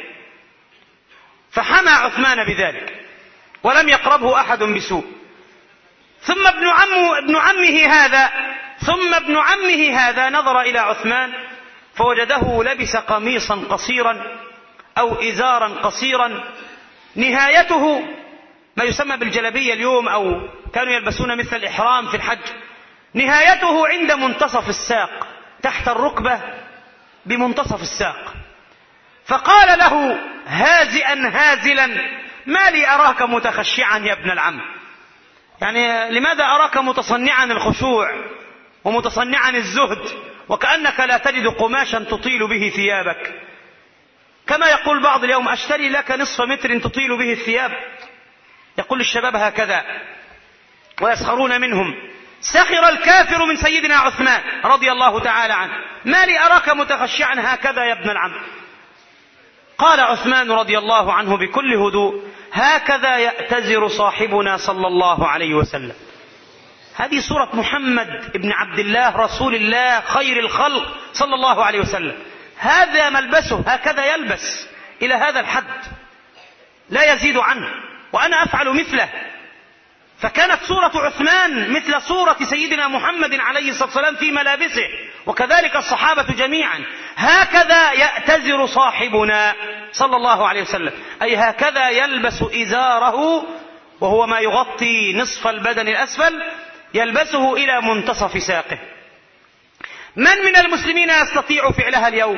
فحمى عثمان بذلك ولم يقربه أحد بسوء. ثم ابن عمه ابن عمه هذا ثم ابن عمه هذا نظر إلى عثمان فوجده لبس قميصا قصيرا أو إزارا قصيرا نهايته ما يسمى بالجلبية اليوم، أو كانوا يلبسون مثل الإحرام في الحج، نهايته عند منتصف الساق تحت الركبة بمنتصف الساق. فقال له هازئا هازلا: ما لي أراك متخشعا يا ابن العم؟ يعني لماذا أراك متصنعا الخشوع ومتصنعا الزهد وكأنك لا تجد قماشا تطيل به ثيابك؟ كما يقول بعض اليوم: أشتري لك نصف متر تطيل به الثياب. يقول الشباب هكذا ويسخرون منهم. سخر الكافر من سيدنا عثمان رضي الله تعالى عنه: ما لي أراك متخشعا هكذا يا ابن العم؟ قال عثمان رضي الله عنه بكل هدوء: هكذا يأتزر صاحبنا صلى الله عليه وسلم. هذه صورة محمد ابن عبد الله رسول الله خير الخلق صلى الله عليه وسلم، هذا ملبسه، هكذا يلبس إلى هذا الحد لا يزيد عنه، وأنا أفعل مثله. فكانت صورة عثمان مثل صورة سيدنا محمد عليه الصلاة والسلام في ملابسه، وكذلك الصحابة جميعا. هكذا يأتزر صاحبنا صلى الله عليه وسلم، أي هكذا يلبس إزاره، وهو ما يغطي نصف البدن الأسفل، يلبسه إلى منتصف ساقه. من من المسلمين يستطيع فعلها اليوم؟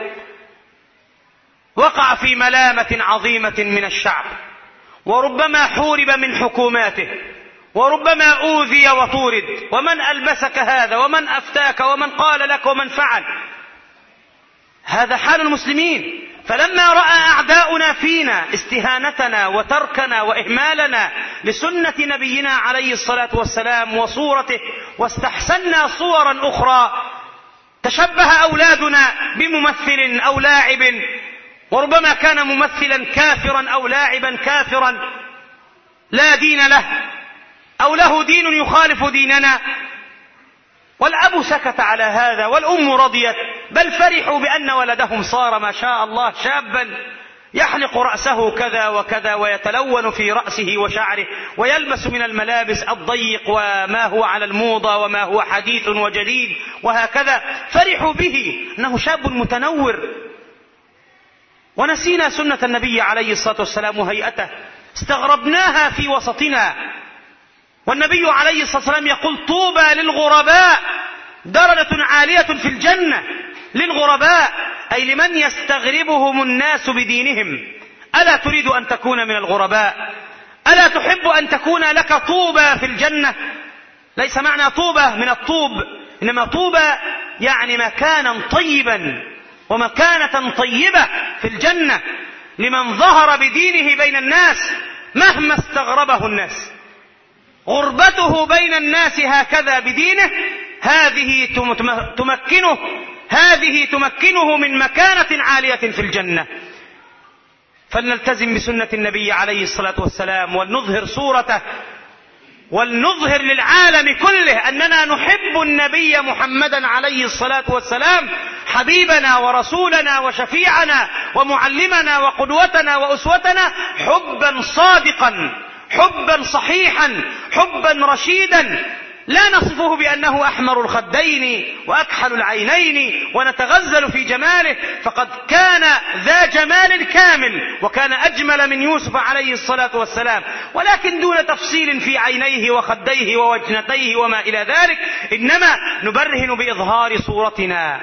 وقع في ملامة عظيمة من الشعب، وربما حورب من حكوماته، وربما أوذي وطورد. ومن ألبسك هذا؟ ومن أفتاك؟ ومن قال لك؟ ومن فعل؟ هذا حال المسلمين. فلما رأى أعداؤنا فينا استهانتنا وتركنا وإهمالنا لسنة نبينا عليه الصلاة والسلام وصورته، واستحسنا صورا أخرى، تشبه أولادنا بممثل أو لاعب، وربما كان ممثلا كافرا أو لاعبا كافرا لا دين له، أو له دين يخالف ديننا، والأب سكت على هذا والأم رضيت، بل فرحوا بأن ولدهم صار ما شاء الله شابا يحلق رأسه كذا وكذا ويتلون في رأسه وشعره ويلبس من الملابس الضيق وما هو على الموضة وما هو حديث وجديد وهكذا. فرحوا به أنه شاب متنور. ونسينا سنة النبي عليه الصلاة والسلام وهيئته، استغربناها في وسطنا. والنبي عليه الصلاة والسلام يقول: طوبى للغرباء، درجة عالية في الجنة للغرباء، أي لمن يستغربهم الناس بدينهم. ألا تريد أن تكون من الغرباء؟ ألا تحب أن تكون لك طوبى في الجنة؟ ليس معنى طوبى من الطوب، إنما طوبى يعني مكانا طيبا ومكانة طيبة في الجنة لمن ظهر بدينه بين الناس مهما استغربه الناس. غربته بين الناس هكذا بدينه هذه تمكنه هذه تمكنه من مكانة عالية في الجنة. فلنلتزم بسنة النبي عليه الصلاة والسلام ولنظهر صورته ولنظهر للعالم كله أننا نحب النبي محمدا عليه الصلاة والسلام، حبيبنا ورسولنا وشفيعنا ومعلمنا وقدوتنا وأسوتنا، حبا صادقا، حبا صحيحا، حبا رشيدا، لا نصفه بأنه أحمر الخدين وأكحل العينين ونتغزل في جماله، فقد كان ذا جمال كامل وكان أجمل من يوسف عليه الصلاة والسلام، ولكن دون تفصيل في عينيه وخديه ووجنتيه وما إلى ذلك. إنما نبرهن بإظهار صورتنا،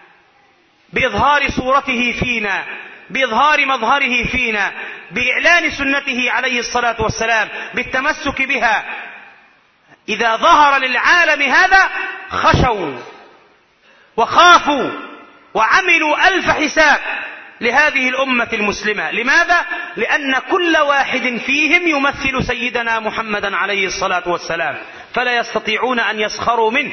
بإظهار صورته فينا، بإظهار مظهره فينا، بإعلان سنته عليه الصلاة والسلام، بالتمسك بها. إذا ظهر للعالم هذا خشوا وخافوا وعملوا ألف حساب لهذه الأمة المسلمة. لماذا؟ لأن كل واحد فيهم يمثل سيدنا محمدا عليه الصلاة والسلام، فلا يستطيعون أن يسخروا منه.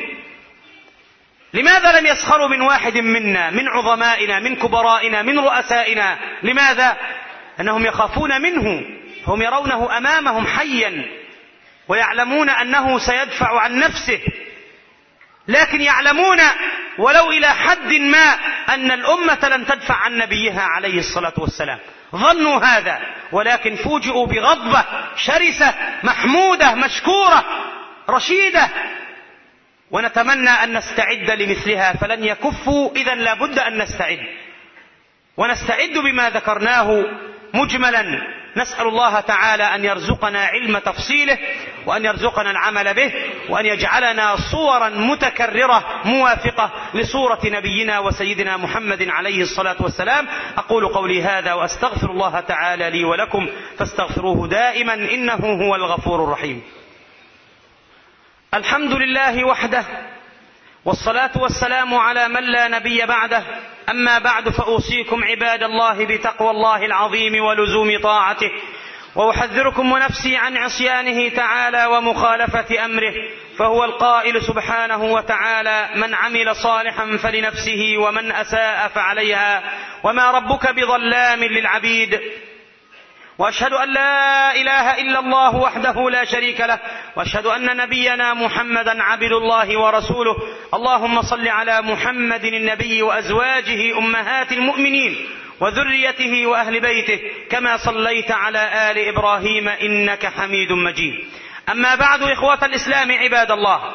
لماذا لم يسخروا من واحد منا، من عظمائنا، من كبرائنا، من رؤسائنا؟ لماذا؟ أنهم يخافون منه، هم يرونه أمامهم حيا ويعلمون أنه سيدفع عن نفسه، لكن يعلمون ولو إلى حد ما أن الأمة لن تدفع عن نبيها عليه الصلاة والسلام. ظنوا هذا، ولكن فوجئوا بغضبة شرسة محمودة مشكورة رشيدة، ونتمنى أن نستعد لمثلها، فلن يكفوا. إذن لابد أن نستعد، ونستعد بما ذكرناه مجملا. نسأل الله تعالى أن يرزقنا علم تفصيله، وأن يرزقنا العمل به، وأن يجعلنا صورا متكررة موافقة لصورة نبينا وسيدنا محمد عليه الصلاة والسلام. أقول قولي هذا وأستغفر الله تعالى لي ولكم، فاستغفروه دائما إنه هو الغفور الرحيم. الحمد لله وحده، والصلاة والسلام على من لا نبي بعده. أما بعد، فأوصيكم عباد الله بتقوى الله العظيم ولزوم طاعته، وأحذركم ونفسي عن عصيانه تعالى ومخالفة أمره، فهو القائل سبحانه وتعالى: من عمل صالحا فلنفسه ومن أساء فعليها وما ربك بظلام للعبيد. وأشهد أن لا إله إلا الله وحده لا شريك له، وأشهد أن نبينا محمدا عبد الله ورسوله. اللهم صل على محمد النبي وأزواجه أمهات المؤمنين وذريته وأهل بيته، كما صليت على آل إبراهيم إنك حميد مجيد. أما بعد، إخوة الإسلام عباد الله،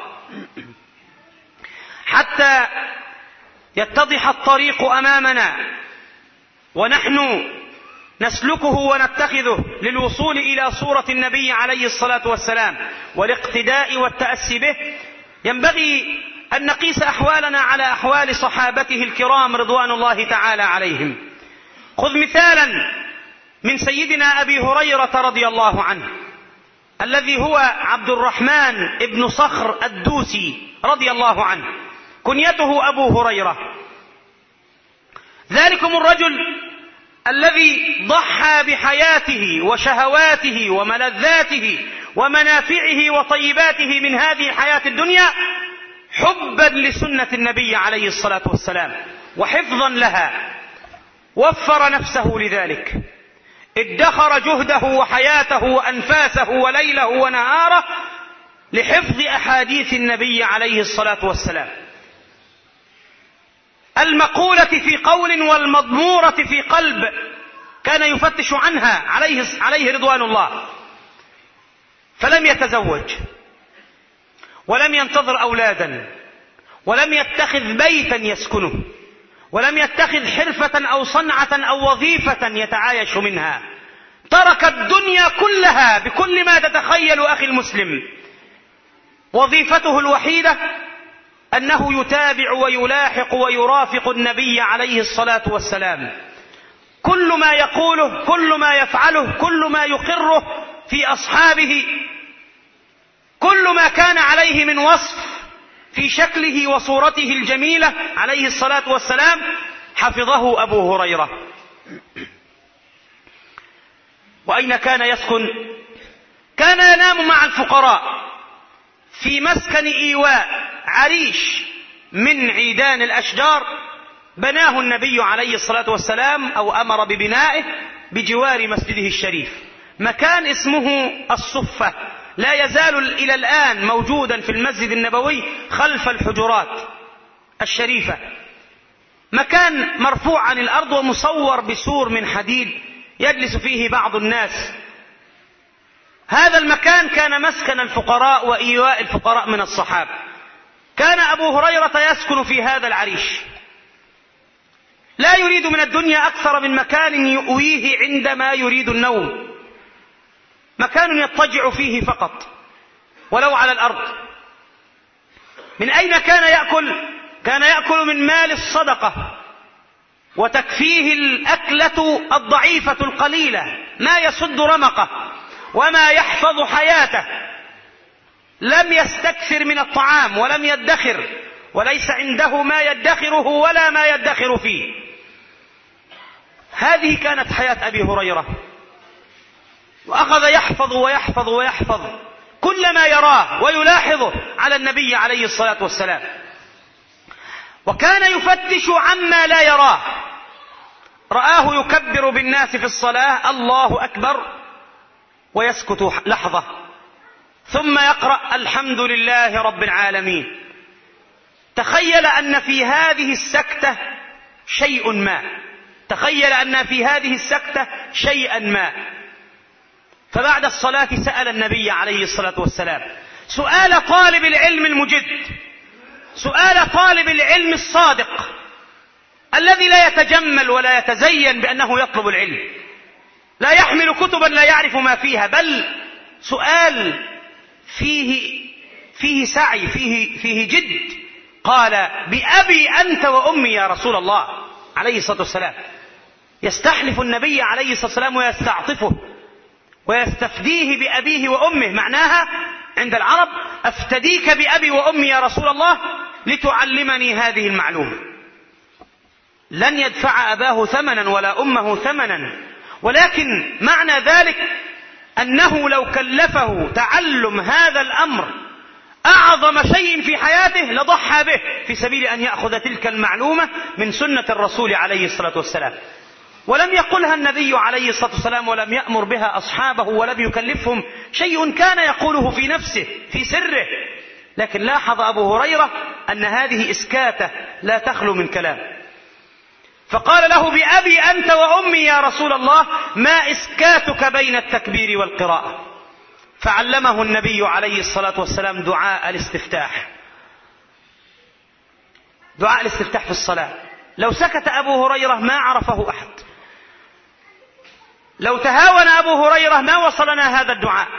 حتى يتضح الطريق أمامنا ونحن نسلكه ونتخذه للوصول إلى صورة النبي عليه الصلاة والسلام والاقتداء والتأسي به، ينبغي أن نقيس أحوالنا على أحوال صحابته الكرام رضوان الله تعالى عليهم. خذ مثالا من سيدنا أبي هريرة رضي الله عنه، الذي هو عبد الرحمن ابن صخر الدوسي رضي الله عنه، كنيته أبو هريرة. ذلكم الرجل الذي ضحى بحياته وشهواته وملذاته ومنافعه وطيباته من هذه الحياة الدنيا حبا لسنة النبي عليه الصلاة والسلام وحفظا لها، وفر نفسه لذلك، ادخر جهده وحياته وأنفاسه وليله ونهاره لحفظ أحاديث النبي عليه الصلاة والسلام، المقولة في قول والمضمورة في قلب، كان يفتش عنها عليه, عليه رضوان الله. فلم يتزوج ولم ينتظر أولادا ولم يتخذ بيتا يسكنه ولم يتخذ حرفة أو صنعة أو وظيفة يتعايش منها، ترك الدنيا كلها بكل ما تتخيل أخي المسلم. وظيفته الوحيدة أنه يتابع ويلاحق ويرافق النبي عليه الصلاة والسلام، كل ما يقوله، كل ما يفعله، كل ما يقره في أصحابه، كل ما كان عليه من وصف في شكله وصورته الجميلة عليه الصلاة والسلام حفظه أبو هريرة. وأين كان يسكن؟ كان ينام مع الفقراء في مسكن إيواء عريش من عيدان الأشجار، بناه النبي عليه الصلاة والسلام أو أمر ببنائه بجوار مسجده الشريف، مكان اسمه الصفة، لا يزال إلى الآن موجودا في المسجد النبوي خلف الحجرات الشريفة، مكان مرفوع عن الأرض ومصور بسور من حديد يجلس فيه بعض الناس. هذا المكان كان مسكن الفقراء وإيواء الفقراء من الصحابة. كان أبو هريرة يسكن في هذا العريش، لا يريد من الدنيا أكثر من مكان يؤويه عندما يريد النوم، مكان يضطجع فيه فقط ولو على الأرض. من أين كان يأكل؟ كان يأكل من مال الصدقة، وتكفيه الأكلة الضعيفة القليلة، ما يسد رمقه وما يحفظ حياته. لم يستكثر من الطعام ولم يدخر، وليس عنده ما يدخره ولا ما يدخر فيه. هذه كانت حياة أبي هريرة، وأخذ يحفظ ويحفظ ويحفظ كل ما يراه ويلاحظه على النبي عليه الصلاة والسلام، وكان يفتش عما لا يراه. رآه يكبر بالناس في الصلاة الله أكبر ويسكت لحظة، ثم يقرأ الحمد لله رب العالمين. تخيل أن في هذه السكتة شيء ما، تخيل أن في هذه السكتة شيئا ما. فبعد الصلاة سأل النبي عليه الصلاة والسلام سؤال طالب العلم المجد، سؤال طالب العلم الصادق الذي لا يتجمل ولا يتزين بأنه يطلب العلم، لا يحمل كتبا لا يعرف ما فيها، بل سؤال فيه فيه سعي، فيه فيه جد. قال بأبي أنت وأمي يا رسول الله عليه الصلاة والسلام. يستحلف النبي عليه الصلاة والسلام ويستعطفه ويستفديه بأبيه وأمه، معناها عند العرب أفتديك بأبي وأمي يا رسول الله لتعلمني هذه المعلومة. لن يدفع أباه ثمنا ولا أمه ثمنا، ولكن معنى ذلك أنه لو كلفه تعلم هذا الأمر أعظم شيء في حياته لضحى به في سبيل أن يأخذ تلك المعلومة من سنة الرسول عليه الصلاة والسلام. ولم يقلها النبي عليه الصلاة والسلام ولم يأمر بها أصحابه ولم يكلفهم، شيء كان يقوله في نفسه في سره. لكن لاحظ أبو هريرة أن هذه إسكاتة لا تخلو من كلام، فقال له بأبي أنت وأمي يا رسول الله ما إسكاتك بين التكبير والقراءة. فعلمه النبي عليه الصلاة والسلام دعاء الاستفتاح، دعاء الاستفتاح في الصلاة. لو سكت أبو هريرة ما عرفه أحد، لو تهاون أبو هريرة ما وصلنا هذا الدعاء.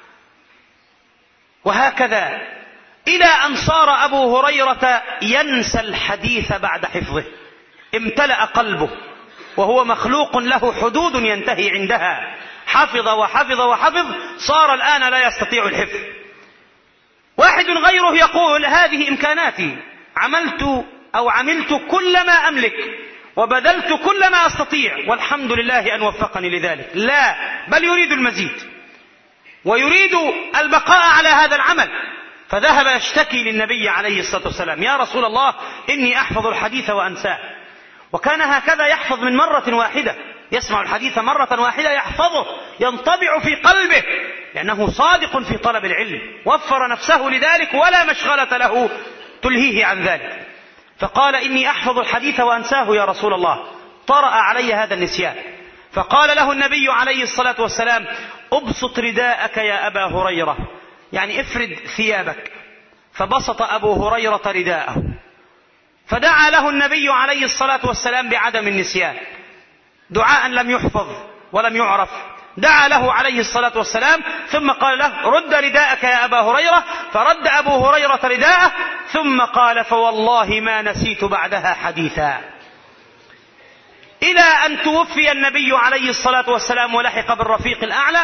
وهكذا إلى أن صار أبو هريرة ينسى الحديث بعد حفظه، امتلأ قلبه وهو مخلوق له حدود ينتهي عندها، حفظ وحفظ وحفظ، صار الآن لا يستطيع الحفظ. واحد غيره يقول هذه إمكاناتي، عملت أو عملت كل ما أملك وبذلت كل ما أستطيع والحمد لله أن وفقني لذلك. لا، بل يريد المزيد ويريد البقاء على هذا العمل. فذهب يشتكي للنبي عليه الصلاة والسلام يا رسول الله إني أحفظ الحديث وأنساه. وكان هكذا يحفظ من مرة واحدة، يسمع الحديث مرة واحدة يحفظه، ينطبع في قلبه لأنه صادق في طلب العلم، وفر نفسه لذلك ولا مشغلة له تلهيه عن ذلك. فقال: إني أحفظ الحديث وأنساه يا رسول الله، طرأ علي هذا النسيان. فقال له النبي عليه الصلاة والسلام: أبسط رداءك يا أبا هريرة، يعني افرد ثيابك. فبسط أبو هريرة رداءه، فدعا له النبي عليه الصلاة والسلام بعدم النسيان، دعاء لم يحفظ ولم يعرف. دعا له عليه الصلاة والسلام ثم قال له: رد رداءك يا أبا هريرة. فرد أبو هريرة رداءه ثم قال: فوالله ما نسيت بعدها حديثا. إلى أن توفي النبي عليه الصلاة والسلام ولحق بالرفيق الأعلى،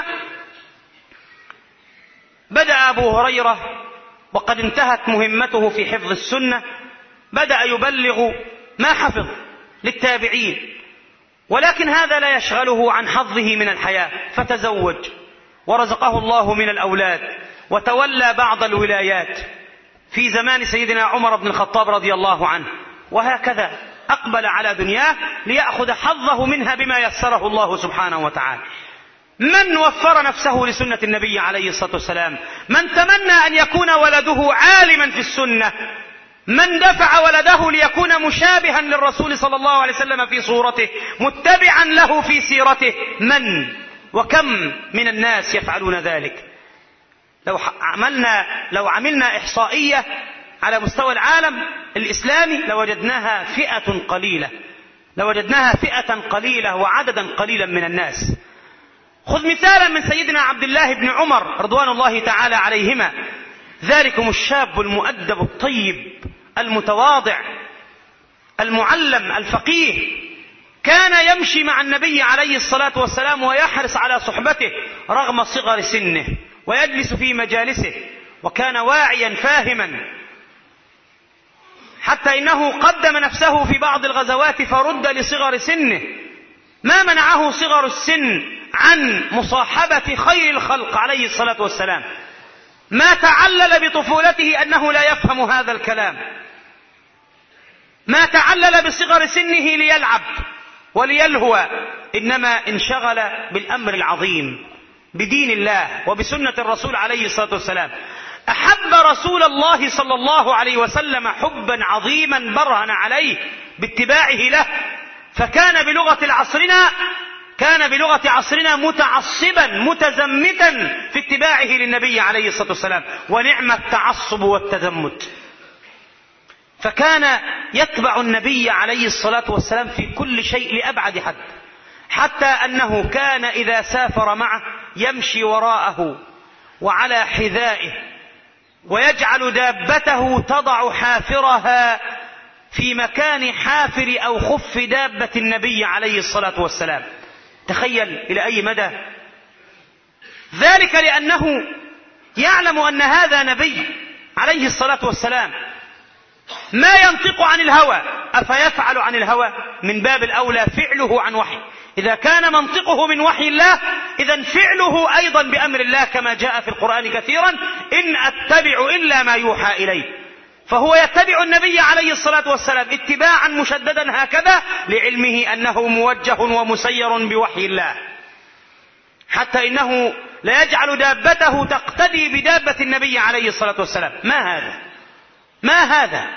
بدأ أبو هريرة وقد انتهت مهمته في حفظ السنة، بدأ يبلغ ما حفظ للتابعين، ولكن هذا لا يشغله عن حظه من الحياة، فتزوج ورزقه الله من الأولاد، وتولى بعض الولايات في زمان سيدنا عمر بن الخطاب رضي الله عنه، وهكذا أقبل على دنياه ليأخذ حظه منها بما يسره الله سبحانه وتعالى. من وفر نفسه لسنة النبي عليه الصلاة والسلام؟ من تمنى أن يكون ولده عالما في السنة؟ من دفع ولده ليكون مشابها للرسول صلى الله عليه وسلم في صورته، متبعا له في سيرته؟ من وكم من الناس يفعلون ذلك؟ لو عملنا لو عملنا إحصائية على مستوى العالم الإسلامي لوجدناها فئة قليلة لوجدناها فئة قليلة وعددا قليلا من الناس. خذ مثالا من سيدنا عبد الله بن عمر رضوان الله تعالى عليهما، ذلكم الشاب المؤدب الطيب المتواضع المعلم الفقيه، كان يمشي مع النبي عليه الصلاة والسلام ويحرص على صحبته رغم صغر سنه، ويجلس في مجالسه، وكان واعيا فاهما، حتى إنه قدم نفسه في بعض الغزوات فرد لصغر سنه. ما منعه صغر السن عن مصاحبة خير الخلق عليه الصلاة والسلام، ما تعلل بطفولته أنه لا يفهم هذا الكلام، ما تعلل بصغر سنه ليلعب وليلهو، إنما انشغل بالأمر العظيم بدين الله وبسنة الرسول عليه الصلاة والسلام. أحب رسول الله صلى الله عليه وسلم حبا عظيما برهن عليه باتباعه له، فكان بلغة عصرنا كان بلغة عصرنا متعصبا متزمتا في اتباعه للنبي عليه الصلاة والسلام، ونعم التعصب والتزمت. فكان يتبع النبي عليه الصلاة والسلام في كل شيء لأبعد حد، حتى أنه كان إذا سافر معه يمشي وراءه وعلى حذائه، ويجعل دابته تضع حافرها في مكان حافر أو خف دابة النبي عليه الصلاة والسلام. تخيل إلى أي مدى ذلك، لأنه يعلم أن هذا نبي عليه الصلاة والسلام ما ينطق عن الهوى، أفيفعل عن الهوى؟ من باب الأولى فعله عن وحي. إذا كان منطقه من وحي الله، إذن فعله أيضا بأمر الله، كما جاء في القرآن كثيرا: إن أتبع إلا ما يوحى إلي. فهو يتبع النبي عليه الصلاة والسلام اتباعا مشددا هكذا، لعلمه أنه موجه ومسير بوحي الله، حتى إنه لا يجعل دابته تقتدي بدابة النبي عليه الصلاة والسلام. ما هذا ما هذا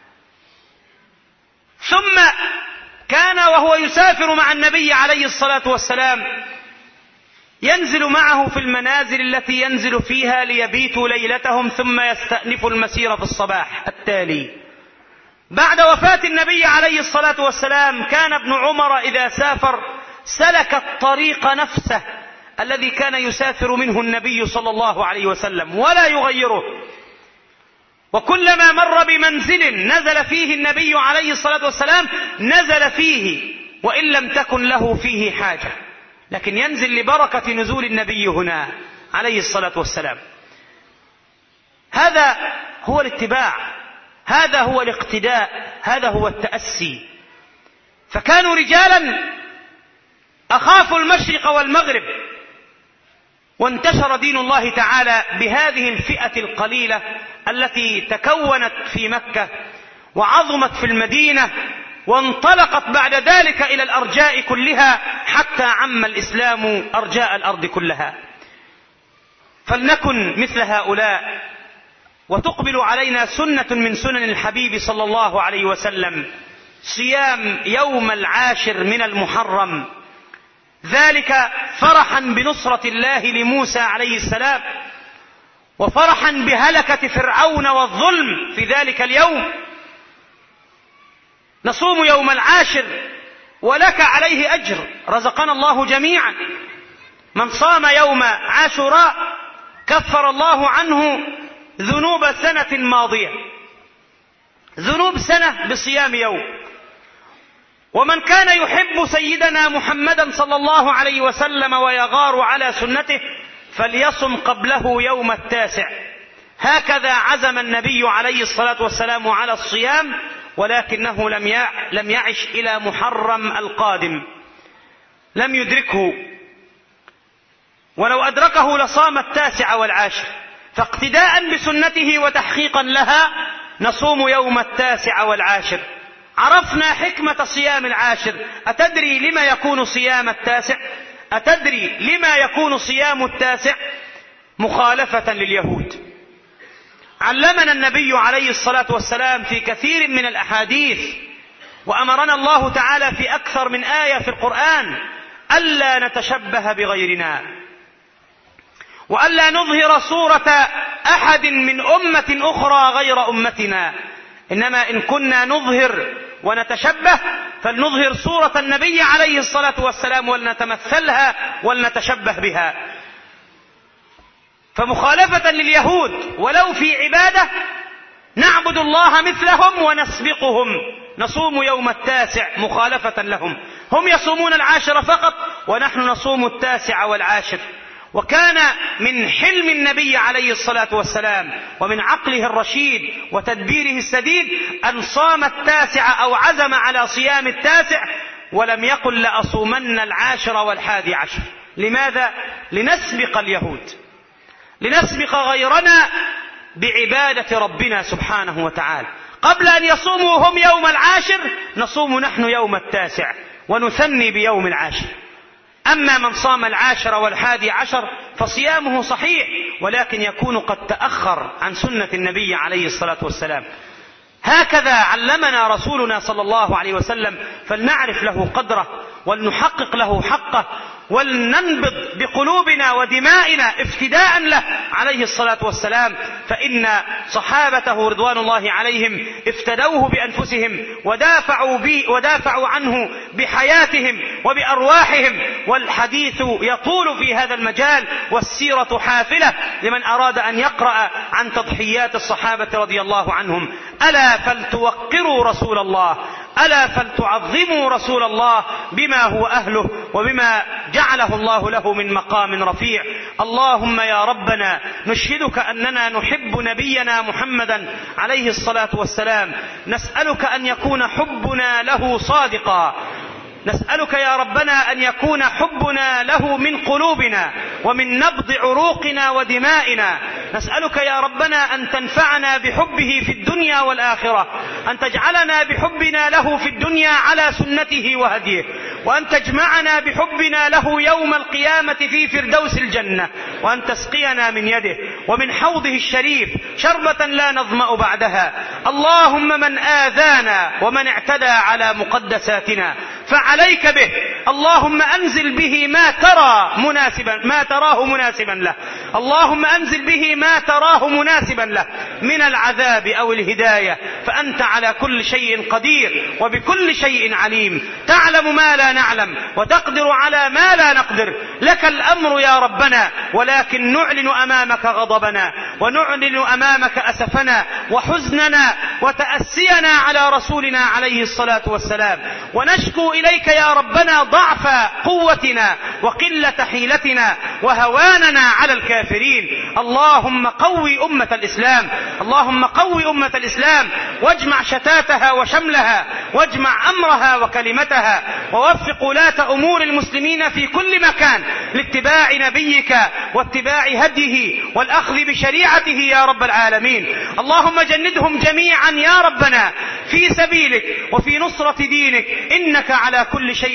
ثم كان وهو يسافر مع النبي عليه الصلاة والسلام ينزل معه في المنازل التي ينزل فيها ليبيتوا ليلتهم، ثم يستأنف المسير في الصباح التالي. بعد وفاة النبي عليه الصلاة والسلام كان ابن عمر إذا سافر سلك الطريق نفسه الذي كان يسافر منه النبي صلى الله عليه وسلم ولا يغيره، وكلما مر بمنزل نزل فيه النبي عليه الصلاة والسلام نزل فيه، وإن لم تكن له فيه حاجة، لكن ينزل لبركة نزول النبي هنا عليه الصلاة والسلام. هذا هو الاتباع، هذا هو الاقتداء، هذا هو التأسي. فكانوا رجالا أخافوا المشرق والمغرب، وانتشر دين الله تعالى بهذه الفئة القليلة التي تكونت في مكة وعظمت في المدينة، وانطلقت بعد ذلك إلى الأرجاء كلها، حتى عم الإسلام أرجاء الأرض كلها. فلنكن مثل هؤلاء، وتقبل علينا سنة من سنن الحبيب صلى الله عليه وسلم، صيام يوم العاشر من المحرم، ذلك فرحا بنصرة الله لموسى عليه السلام، وفرحا بهلكة فرعون والظلم في ذلك اليوم. نصوم يوم العاشر ولك عليه أجر، رزقنا الله جميعا. من صام يوم عاشوراء كفر الله عنه ذنوب سنة ماضية، ذنوب سنة بصيام يوم. ومن كان يحب سيدنا محمدا صلى الله عليه وسلم ويغار على سنته فليصم قبله يوم التاسع. هكذا عزم النبي عليه الصلاة والسلام على الصيام، ولكنه لم يعش إلى محرم القادم، لم يدركه، ولو أدركه لصام التاسع والعاشر. فاقتداء بسنته وتحقيقا لها نصوم يوم التاسع والعاشر. عرفنا حكمة صيام العاشر. أتدري لما يكون صيام التاسع؟ أتدري لما يكون صيام التاسع؟ مخالفة لليهود. علمنا النبي عليه الصلاة والسلام في كثير من الأحاديث، وأمرنا الله تعالى في أكثر من آية في القرآن ألا نتشبه بغيرنا، وألا نظهر صورة أحد من أمة أخرى غير أمتنا، إنما إن كنا نظهر ونتشبه فلنظهر صورة النبي عليه الصلاة والسلام ولنتمثلها ولنتشبه بها. فمخالفة لليهود ولو في عبادة نعبد الله مثلهم ونسبقهم، نصوم يوم التاسع مخالفة لهم. هم يصومون العاشر فقط ونحن نصوم التاسع والعاشر. وكان من حلم النبي عليه الصلاة والسلام ومن عقله الرشيد وتدبيره السديد أن صام التاسع أو عزم على صيام التاسع، ولم يقل لأصومن العاشر والحادي عشر. لماذا؟ لنسبق اليهود، لنسبق غيرنا بعبادة ربنا سبحانه وتعالى. قبل أن يصوموا هم يوم العاشر نصوم نحن يوم التاسع ونثني بيوم العاشر. أما من صام العاشر والحادي عشر فصيامه صحيح، ولكن يكون قد تأخر عن سنة النبي عليه الصلاة والسلام. هكذا علمنا رسولنا صلى الله عليه وسلم، فلنعرف له قدره ولنحقق له حقه، ولننبض بقلوبنا ودمائنا افتداء له عليه الصلاة والسلام. فإن صحابته رضوان الله عليهم افتدوه بأنفسهم ودافعوا, بي ودافعوا عنه بحياتهم وبأرواحهم. والحديث يطول في هذا المجال، والسيرة حافلة لمن أراد أن يقرأ عن تضحيات الصحابة رضي الله عنهم. ألا فلتوقروا رسول الله، ألا فلتعظموا رسول الله بما هو أهله وبما جعله الله له من مقام رفيع. اللهم يا ربنا نشهدك أننا نحب نبينا محمدا عليه الصلاة والسلام، نسألك أن يكون حبنا له صادقا، نسألك يا ربنا أن يكون حبنا له من قلوبنا ومن نبض عروقنا ودمائنا. نسألك يا ربنا أن تنفعنا بحبه في الدنيا والآخرة، أن تجعلنا بحبنا له في الدنيا على سنته وهديه، وأن تجمعنا بحبنا له يوم القيامة في فردوس الجنة، وأن تسقينا من يده ومن حوضه الشريف شربة لا نظمأ بعدها. اللهم من آذانا ومن اعتدى على مقدساتنا فعليك به، اللهم أنزل به ما ترى مناسبا ما تراه مناسبا له، اللهم أنزل به ما تراه مناسبا له من العذاب أو الهداية، فأنت على كل شيء قدير وبكل شيء عليم، تعلم ما لا نعلم وتقدر على ما لا نقدر. لك الأمر يا ربنا، ولكن نعلن أمامك غضبنا، ونعلن أمامك أسفنا وحزننا وتأسينا على رسولنا عليه الصلاة والسلام، ونشكو إليك يا ربنا ضعف قوتنا وقلة حيلتنا وهواننا على الكافرين. اللهم قوي أمة الإسلام، اللهم قوي أمة الإسلام، واجمع شتاتها وشملها، واجمع أمرها وكلمتها، ووفق ولاة أمور المسلمين في كل مكان لاتباع نبيك واتباع هديه والأخذ بشريعته يا رب العالمين. اللهم جندهم جميعا يا ربنا في سبيلك وفي نصرة دينك، إنك على كل شيء قدير.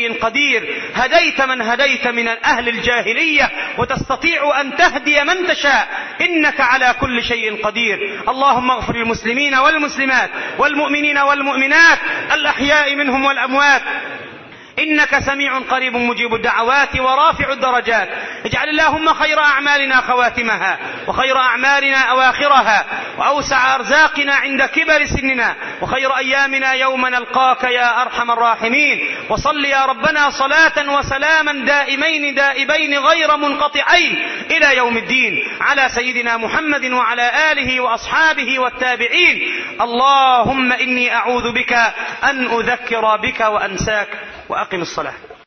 قدير، هديت من هديت من أهل الجاهلية وتستطيع أن تهدي من تشاء، إنك على كل شيء قدير. اللهم اغفر للمسلمين والمسلمات والمؤمنين والمؤمنات الأحياء منهم والأموات، إنك سميع قريب مجيب الدعوات ورافع الدرجات. اجعل اللهم خير أعمالنا خواتمها، وخير أعمالنا أواخرها، وأوسع أرزاقنا عند كبر سننا، وخير أيامنا يوم نلقاك يا أرحم الراحمين. وصل يا ربنا صلاة وسلاما دائمين دائبين غير منقطعين إلى يوم الدين على سيدنا محمد وعلى آله وأصحابه والتابعين. اللهم إني أعوذ بك أن أذكر بك وأنساك. وأقم الصلاة.